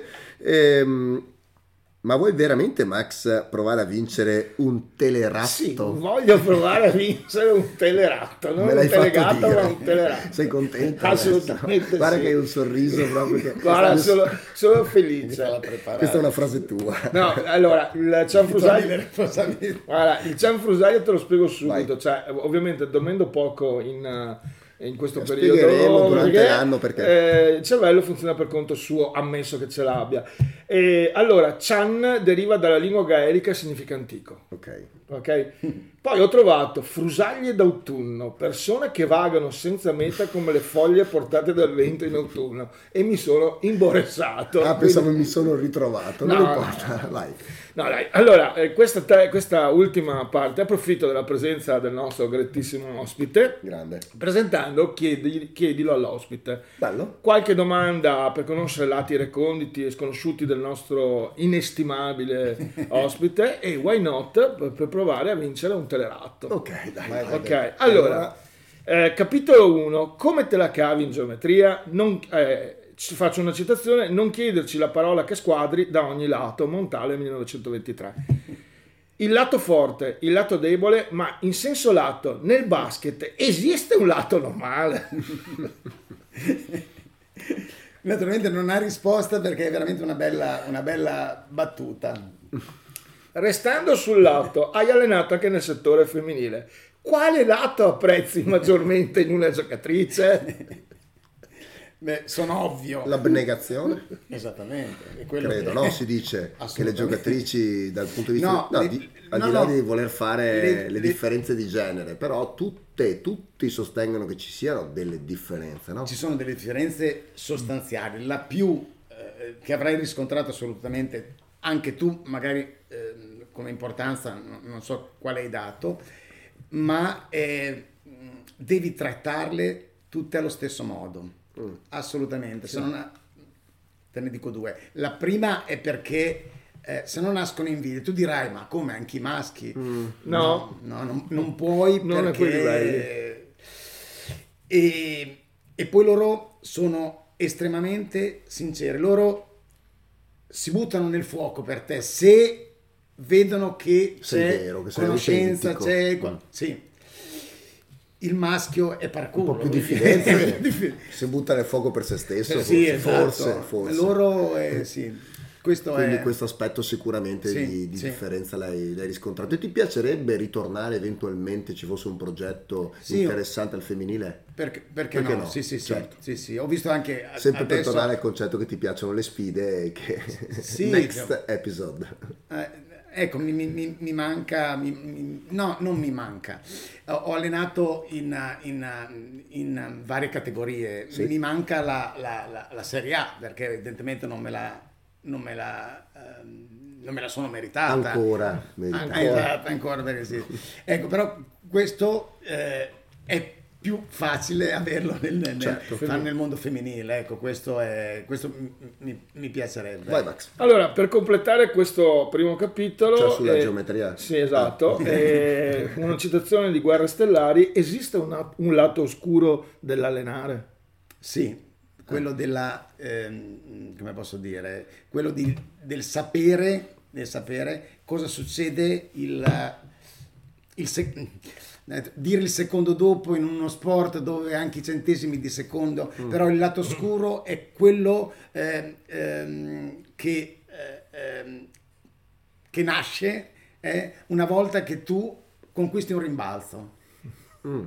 Ehm, ma vuoi veramente, Max, provare a vincere un teleratto? Sì, voglio provare a vincere un teleratto, non un telegatto, ma un teleratto. Sei contento? Assolutamente. Guarda sì. che hai un sorriso proprio che... Guarda, sono, sono felice. Questa è una frase tua. No, allora, il cianfrusaglio... Guarda, il cianfrusaglio te lo spiego subito. Cioè, ovviamente dormendo poco in... in questo lo periodo spiegheremo durante l'anno perché eh, il cervello funziona per conto suo, ammesso che ce l'abbia. E allora Chan deriva dalla lingua gaelica e significa antico, ok, ok. Poi ho trovato frusaglie d'autunno, persone che vagano senza meta come le foglie portate dal vento in autunno, e mi sono imboressato. Ah, pensavo quindi... mi sono ritrovato, non no, importa, no. vai. No, dai. Allora, eh, questa, te, questa ultima parte approfitto della presenza del nostro grettissimo ospite, grande, presentando chiedi, chiedilo all'ospite. Bello. Qualche domanda per conoscere lati reconditi e sconosciuti del nostro inestimabile ospite e why not per, per provare a vincere un teleratto. Ok, dai. Vai, ok, dai. allora, eh, capitolo uno, come te la cavi in geometria? Non... Eh, Ci faccio una citazione: non chiederci la parola che squadri da ogni lato. Montale millenovecentoventitré. Il lato forte, il lato debole, ma in senso lato, nel basket esiste un lato normale? Naturalmente non ha risposta perché è veramente una bella, una bella battuta. Restando sul lato, hai allenato anche nel settore femminile. Quale lato apprezzi maggiormente in una giocatrice? Beh, sono ovvio. L'abnegazione? Esattamente. È quello credo, che... no? Si dice che le giocatrici dal punto di vista... No, no, le, di, al no, di là no, di voler fare le, le, le differenze di genere, però tutte, tutti sostengono che ci siano delle differenze, no? Ci sono delle differenze sostanziali. La più eh, che avrai riscontrato assolutamente anche tu, magari eh, come importanza, non, non so quale hai dato, ma eh, devi trattarle tutte allo stesso modo. Mm. Assolutamente, sì. Se non ha... te ne dico due. La prima è perché eh, se non nascono invidie, tu dirai: ma come, anche i maschi? Mm. No, no, no non, non puoi, non perché e, e poi loro sono estremamente sinceri, loro si buttano nel fuoco per te se vedono che sei c'è vero, che sei conoscenza, autentico. c'è Mm. sì. Il maschio è parkour, un po' più diffidenza, si butta nel fuoco per se stesso, sì, forse, esatto. forse, forse. Loro eh, sì. Questo Quindi è... questo aspetto sicuramente sì, di, di sì. differenza l'hai, l'hai riscontrato. E ti piacerebbe ritornare eventualmente, ci fosse un progetto sì, interessante al femminile? Perché, perché, perché no? no? Sì, sì, certo. sì, sì, sì. Ho visto anche sempre adesso... per tornare al concetto che ti piacciono le sfide, che sì, next no. episode. Eh, ecco, mi, mi, mi manca, mi, mi, no, non mi manca. Ho allenato in, in, in varie categorie, sì. Mi manca la, la, la, la Serie A, perché evidentemente non me la... non me la, ehm, non me la sono meritata ancora meritata. ancora, ancora perché sì. Ecco, però questo eh, è più facile averlo nel, nel, certo, nel, nel mondo femminile, ecco, questo, è, questo mi, mi piacerebbe. Vai, Max. Allora, per completare questo primo capitolo, cioè sulla eh, geometria, sì, esatto, ah. eh, una citazione di Guerre Stellari: esiste una, un lato oscuro dell'allenare? Sì, quello della, ehm, come posso dire, quello di, del sapere, del sapere cosa succede il, il sec- dire il secondo dopo in uno sport dove anche i centesimi di secondo, mm. però il lato oscuro è quello eh, ehm, che, eh, che nasce eh, una volta che tu conquisti un rimbalzo. Mm.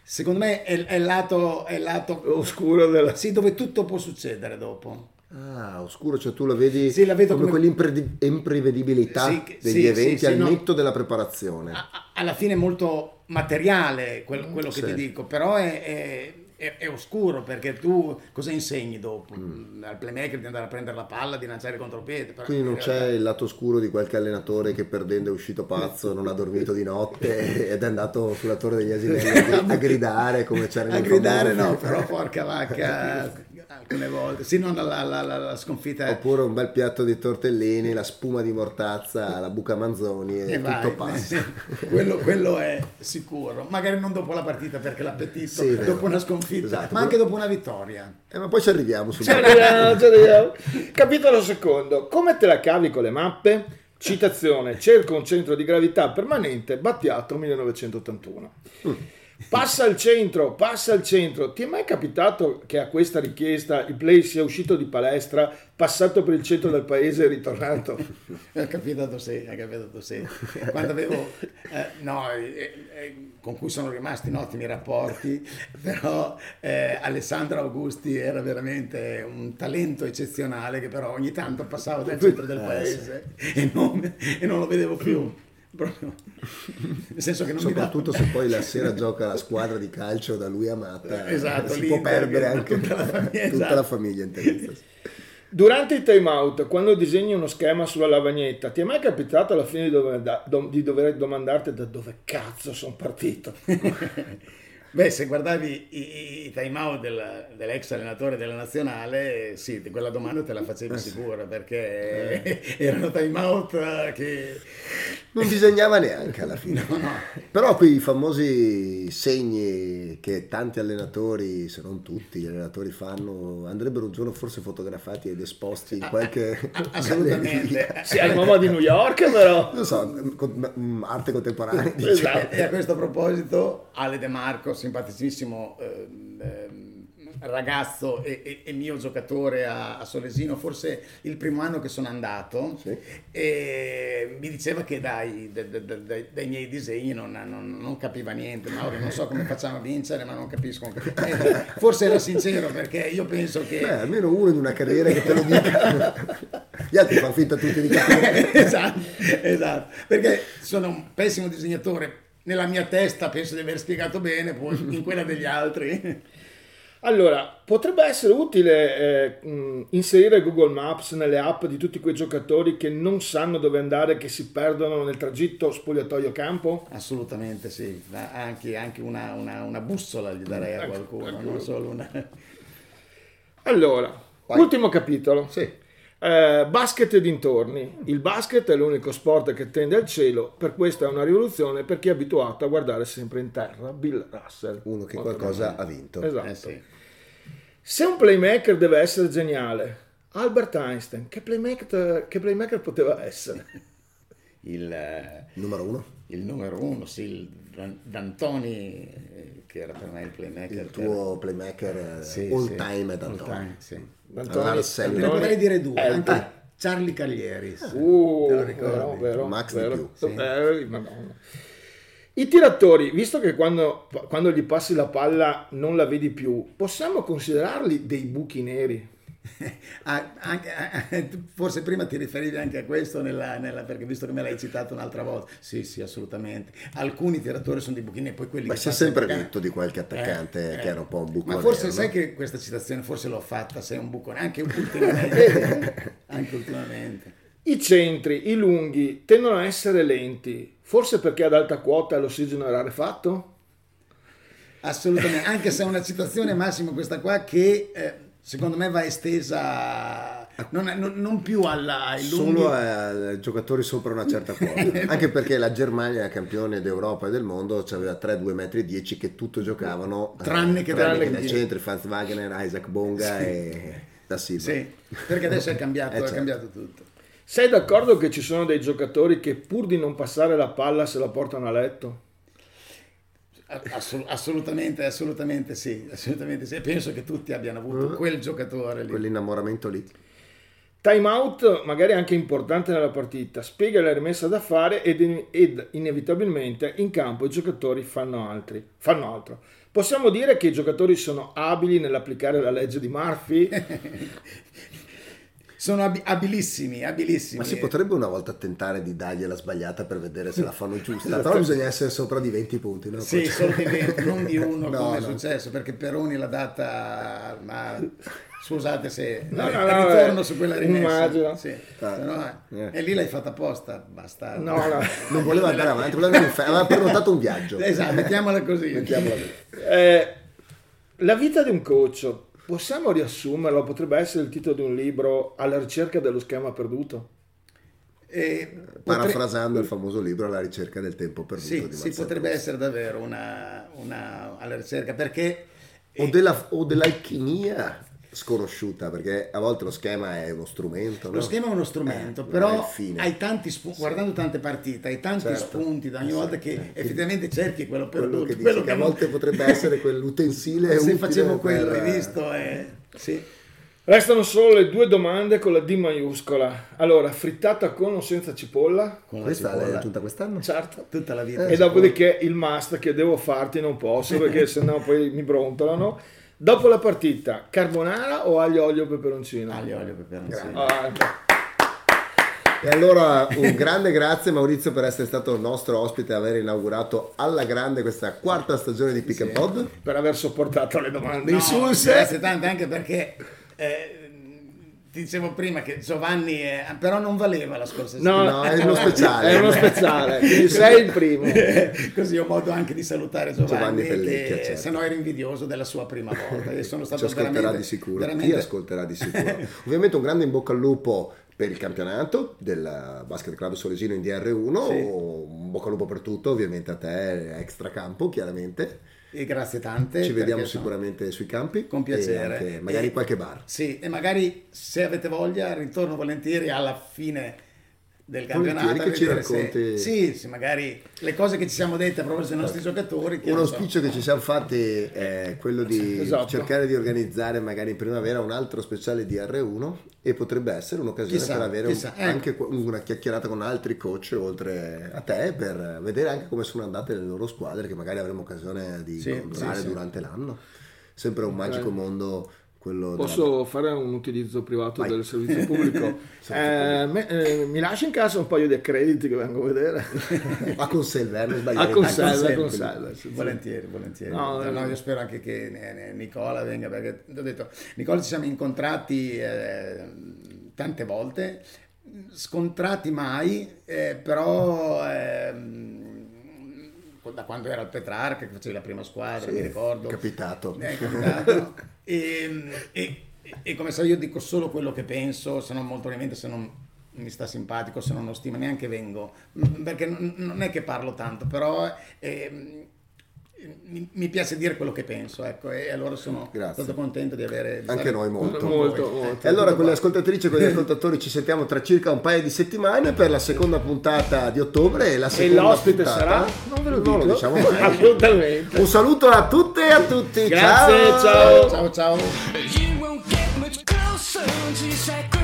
Secondo me è, è il lato, è il lato oscuro della... Sì, dove tutto può succedere dopo. Ah, oscuro, cioè tu la vedi sì, la vedo come, come... quell'imprevedibilità sì, degli sì, eventi sì, al sì, netto no. della preparazione. A, alla fine è molto materiale quello, quello che sì. ti dico, però è, è, è, è oscuro, perché tu cosa insegni dopo? Mm. Al playmaker di andare a prendere la palla, di lanciare il contropiede. Però quindi non c'è realtà... il lato oscuro di qualche allenatore che perdendo è uscito pazzo, non ha dormito di notte ed è andato sulla Torre degli Asinelli a gridare come c'era a gridare no, però porca vacca alcune volte, sì, non la, la, la, la sconfitta. Oppure un bel piatto di tortellini, la spuma di mortazza, la buca Manzoni e, e tutto vai, passa. quello, quello è sicuro, magari non dopo la partita perché l'appetito sì, dopo una sconfitta, esatto, ma anche dopo una vittoria. Eh, ma poi ci arriviamo su. Ci arriviamo, ci arriviamo. Capitolo secondo, come te la cavi con le mappe? Citazione, cerco un centro di gravità permanente, Battiato millenovecentottantuno. Mm. Passa al centro, passa al centro. Ti è mai capitato che a questa richiesta il play sia uscito di palestra, passato per il centro del paese e ritornato? È capitato sì, è capitato sì. Quando avevo, eh, no, eh, eh, con cui sono rimasti in ottimi rapporti, però eh, Alessandro Augusti era veramente un talento eccezionale che però ogni tanto passava dal centro del paese e non, e non lo vedevo più. Proprio. Nel senso che non soprattutto mi se poi la sera gioca la squadra di calcio da lui amata, esatto, si può perdere anche tutta la famiglia, tutta esatto. la famiglia interessa. Durante i time out, quando disegni uno schema sulla lavagnetta, ti è mai capitato alla fine di dover, di dover domandarti da dove cazzo sono partito? Beh, se guardavi i, i time out del, dell'ex allenatore della nazionale, sì, quella domanda te la facevi sicura, perché eh. erano time out che non disegnava neanche alla fine. No, no. Però quei famosi segni che tanti allenatori, se non tutti gli allenatori fanno, andrebbero un giorno forse fotografati ed esposti in qualche assolutamente. Sì, al MoMA di New York, però non so, arte contemporanea. Esatto. E a questo proposito Ale De Marco, simpaticissimo eh, eh, ragazzo e, e, e mio giocatore a, a Solesino, forse il primo anno che sono andato, sì. E mi diceva che dai, dai, dai, dai miei disegni non, non, non capiva niente. Mauro, non so come facciamo a vincere, ma non capisco. Non capisco. Eh, forse era sincero, perché io penso che Beh, almeno uno in una carriera che te lo dica. Gli altri fanno finta tutti di capire. Esatto, esatto, perché sono un pessimo disegnatore. Nella mia testa penso di aver spiegato bene, poi in quella degli altri. Allora, potrebbe essere utile eh, inserire Google Maps nelle app di tutti quei giocatori che non sanno dove andare, che si perdono nel tragitto spogliatoio-campo? Assolutamente sì, anche, anche una, una, una bussola gli darei a qualcuno, ecco, non solo una... Allora, Vai. Ultimo capitolo. Sì. Eh, basket e dintorni. Il basket è l'unico sport che tende al cielo, per questo è una rivoluzione per chi è abituato a guardare sempre in terra. Bill Russell, uno che qualcosa ha vinto. Esatto. Eh sì. Se un playmaker deve essere geniale, Albert Einstein che playmaker, che playmaker poteva essere? Il eh, numero uno. Il numero uno, sì, il D'Antoni, che era per me il playmaker. Il tuo playmaker sì, all sì. time è D'Antoni. All time, sì. D'Antoni, ne potrei dire due, eh, anche eh. Charlie Caglieri. Uh, te lo ricordi? Vero, vero, Max vero. di più. Sì. Eh, Madonna. I tiratori, visto che quando, quando gli passi la palla non la vedi più, possiamo considerarli dei buchi neri? Ah, anche, ah, forse prima ti riferivi anche a questo nella, nella, perché visto che me l'hai citato un'altra volta. Sì, sì, assolutamente. Alcuni tiratori sono dei buchi neri, poi quelli ma che si è sempre detto di qualche attaccante eh, che era un po' un buco ma nero. Forse sai che questa citazione forse l'ho fatta, sei un buco nero, anche ultimamente. anche ultimamente. I centri, i lunghi, tendono a essere lenti, forse perché ad alta quota l'ossigeno era rarefatto? Assolutamente, anche se è una citazione, Massimo, questa qua che eh, secondo me va estesa non, non, non più alla, ai lunghi, solo ai giocatori sopra una certa quota. Anche perché la Germania, campione d'Europa e del mondo, aveva tre due metri e dieci che tutto giocavano tranne che tranne tranne che dai centri, Franz Wagner, Isaac Bonga sì. e da Silva. Sì, perché adesso è cambiato, eh, certo. è cambiato tutto. Sei d'accordo che ci sono dei giocatori che pur di non passare la palla se la portano a letto? Assolut- assolutamente, assolutamente sì, assolutamente sì. Penso che tutti abbiano avuto uh, quel giocatore lì. Quell'innamoramento lì. Time out, magari anche importante nella partita, spiega la rimessa da fare ed, ed inevitabilmente in campo i giocatori fanno, altri, fanno altro. Possiamo dire che i giocatori sono abili nell'applicare la legge di Murphy? Sono ab- abilissimi, abilissimi. Ma si potrebbe una volta tentare di dargliela sbagliata per vedere se la fanno giusta, però bisogna essere sopra di venti punti, no? Sì, solo di venti, non di uno no, come è no. successo, perché Peroni l'ha data, ma scusate se No, no, no, no, ritorno eh, su quella rimessa. immagino. Sì, Ah, però, eh. E lì l'hai fatta apposta, basta. No, no. Non voleva andare avanti, voleva andare in fe- aveva prenotato un viaggio. Esatto, mettiamola così. Mettiamola lì. Eh, la vita di un coach, possiamo riassumerlo? Potrebbe essere il titolo di un libro, Alla ricerca dello schema perduto? E Parafrasando il famoso libro Alla ricerca del tempo perduto Sì, di sì, Marcel potrebbe Proust. essere davvero una, una alla ricerca, perché O, della, o dell'alchimia sconosciuta, perché a volte lo schema è uno strumento, lo no? schema è uno strumento, Eh, non è però il fine. hai tanti spunti, guardando tante partite, hai tanti Certo. spunti da ogni volta che Sì. effettivamente cerchi quello perduto. quello che dici, quello che a non- volte potrebbe essere quell'utensile se utile facevo quello, per- hai visto? Eh, sì. Restano solo le due domande con la D maiuscola. Allora, frittata con o senza cipolla? Con la Questa l'hai cipolla. aggiunta quest'anno? Certo. Tutta la vita. E dopodiché il must che devo farti non posso perché sennò poi mi brontolano. Dopo la partita, carbonara o aglio, olio, peperoncino? Aglio, olio, peperoncino. Ah, E allora un grande grazie Maurizio per essere stato il nostro ospite e aver inaugurato alla grande questa quarta stagione di Pick and Pod. per aver sopportato le domande No, insulse. grazie tante, anche perché eh, ti dicevo prima che Giovanni è- però non valeva la scorsa No, settimana. No, è uno speciale. È uno speciale, quindi sei il primo. Così ho modo anche di salutare Giovanni, Giovanni Pellecchia, che certo. se no ero invidioso della sua prima volta e sono Ci stato ascolterà veramente, di sicuro, veramente- ti ascolterà di sicuro. Ovviamente un grande in bocca al lupo per il campionato del Basket Club Solesino in D R uno, Sì. un bocca al lupo per tutto, ovviamente a te extra campo chiaramente. e grazie tante. Ci vediamo perché sono- sicuramente sui campi. Con piacere. E anche magari E- qualche bar. Sì, e magari se avete voglia ritorno volentieri alla fine del Volentieri campionato. che ci a vedere se- racconti- Sì, sì, magari le cose che ci siamo dette proprio sui nostri giocatori. che Un non so. auspicio che ci siamo fatti è quello di Esatto. cercare di organizzare magari in primavera un altro speciale D R uno e potrebbe essere un'occasione Chissà, per avere un- chissà, ecco. anche una chiacchierata con altri coach oltre a te per vedere anche come sono andate le loro squadre che magari avremo occasione di Sì, controllare sì, sì. durante l'anno. Sempre un magico mondo quello Posso fare un utilizzo privato Vai. del servizio pubblico? Eh, me- eh, mi lasci in casa un paio di accrediti che vengo a vedere? della... a conserve, non sbagliare. A conserve, Conserve, a conserve, sì, sì. Volentieri, volentieri. No, No, eh, io spero anche che ne- ne- Nicola venga, perché ti ho detto, Nicola ci siamo incontrati eh, tante volte, scontrati mai, eh, però ehm, da quando era al Petrarca, che facevi la prima squadra, Sì, mi ricordo. capitato. Eh, capitato. e, e- e come sai io dico solo quello che penso, se non molto ovviamente se non mi sta simpatico, se non lo stima neanche vengo, Mm, perché non non è che parlo tanto, però ehm, mi, mi piace dire quello che penso, ecco, e allora sono Grazie. stato contento di avere... di Anche stare noi molto. con Molto, voi. molto. E allora con le ascoltatrici e con gli ascoltatori ci sentiamo tra circa un paio di settimane per la seconda puntata di ottobre e la E seconda l'ospite puntata- sarà? Non ve lo dico. Non lo diciamo mai. Assolutamente. Un saluto a tutte e a tutti. Grazie, ciao. ciao. Ciao ciao! You won't get much closer, she said.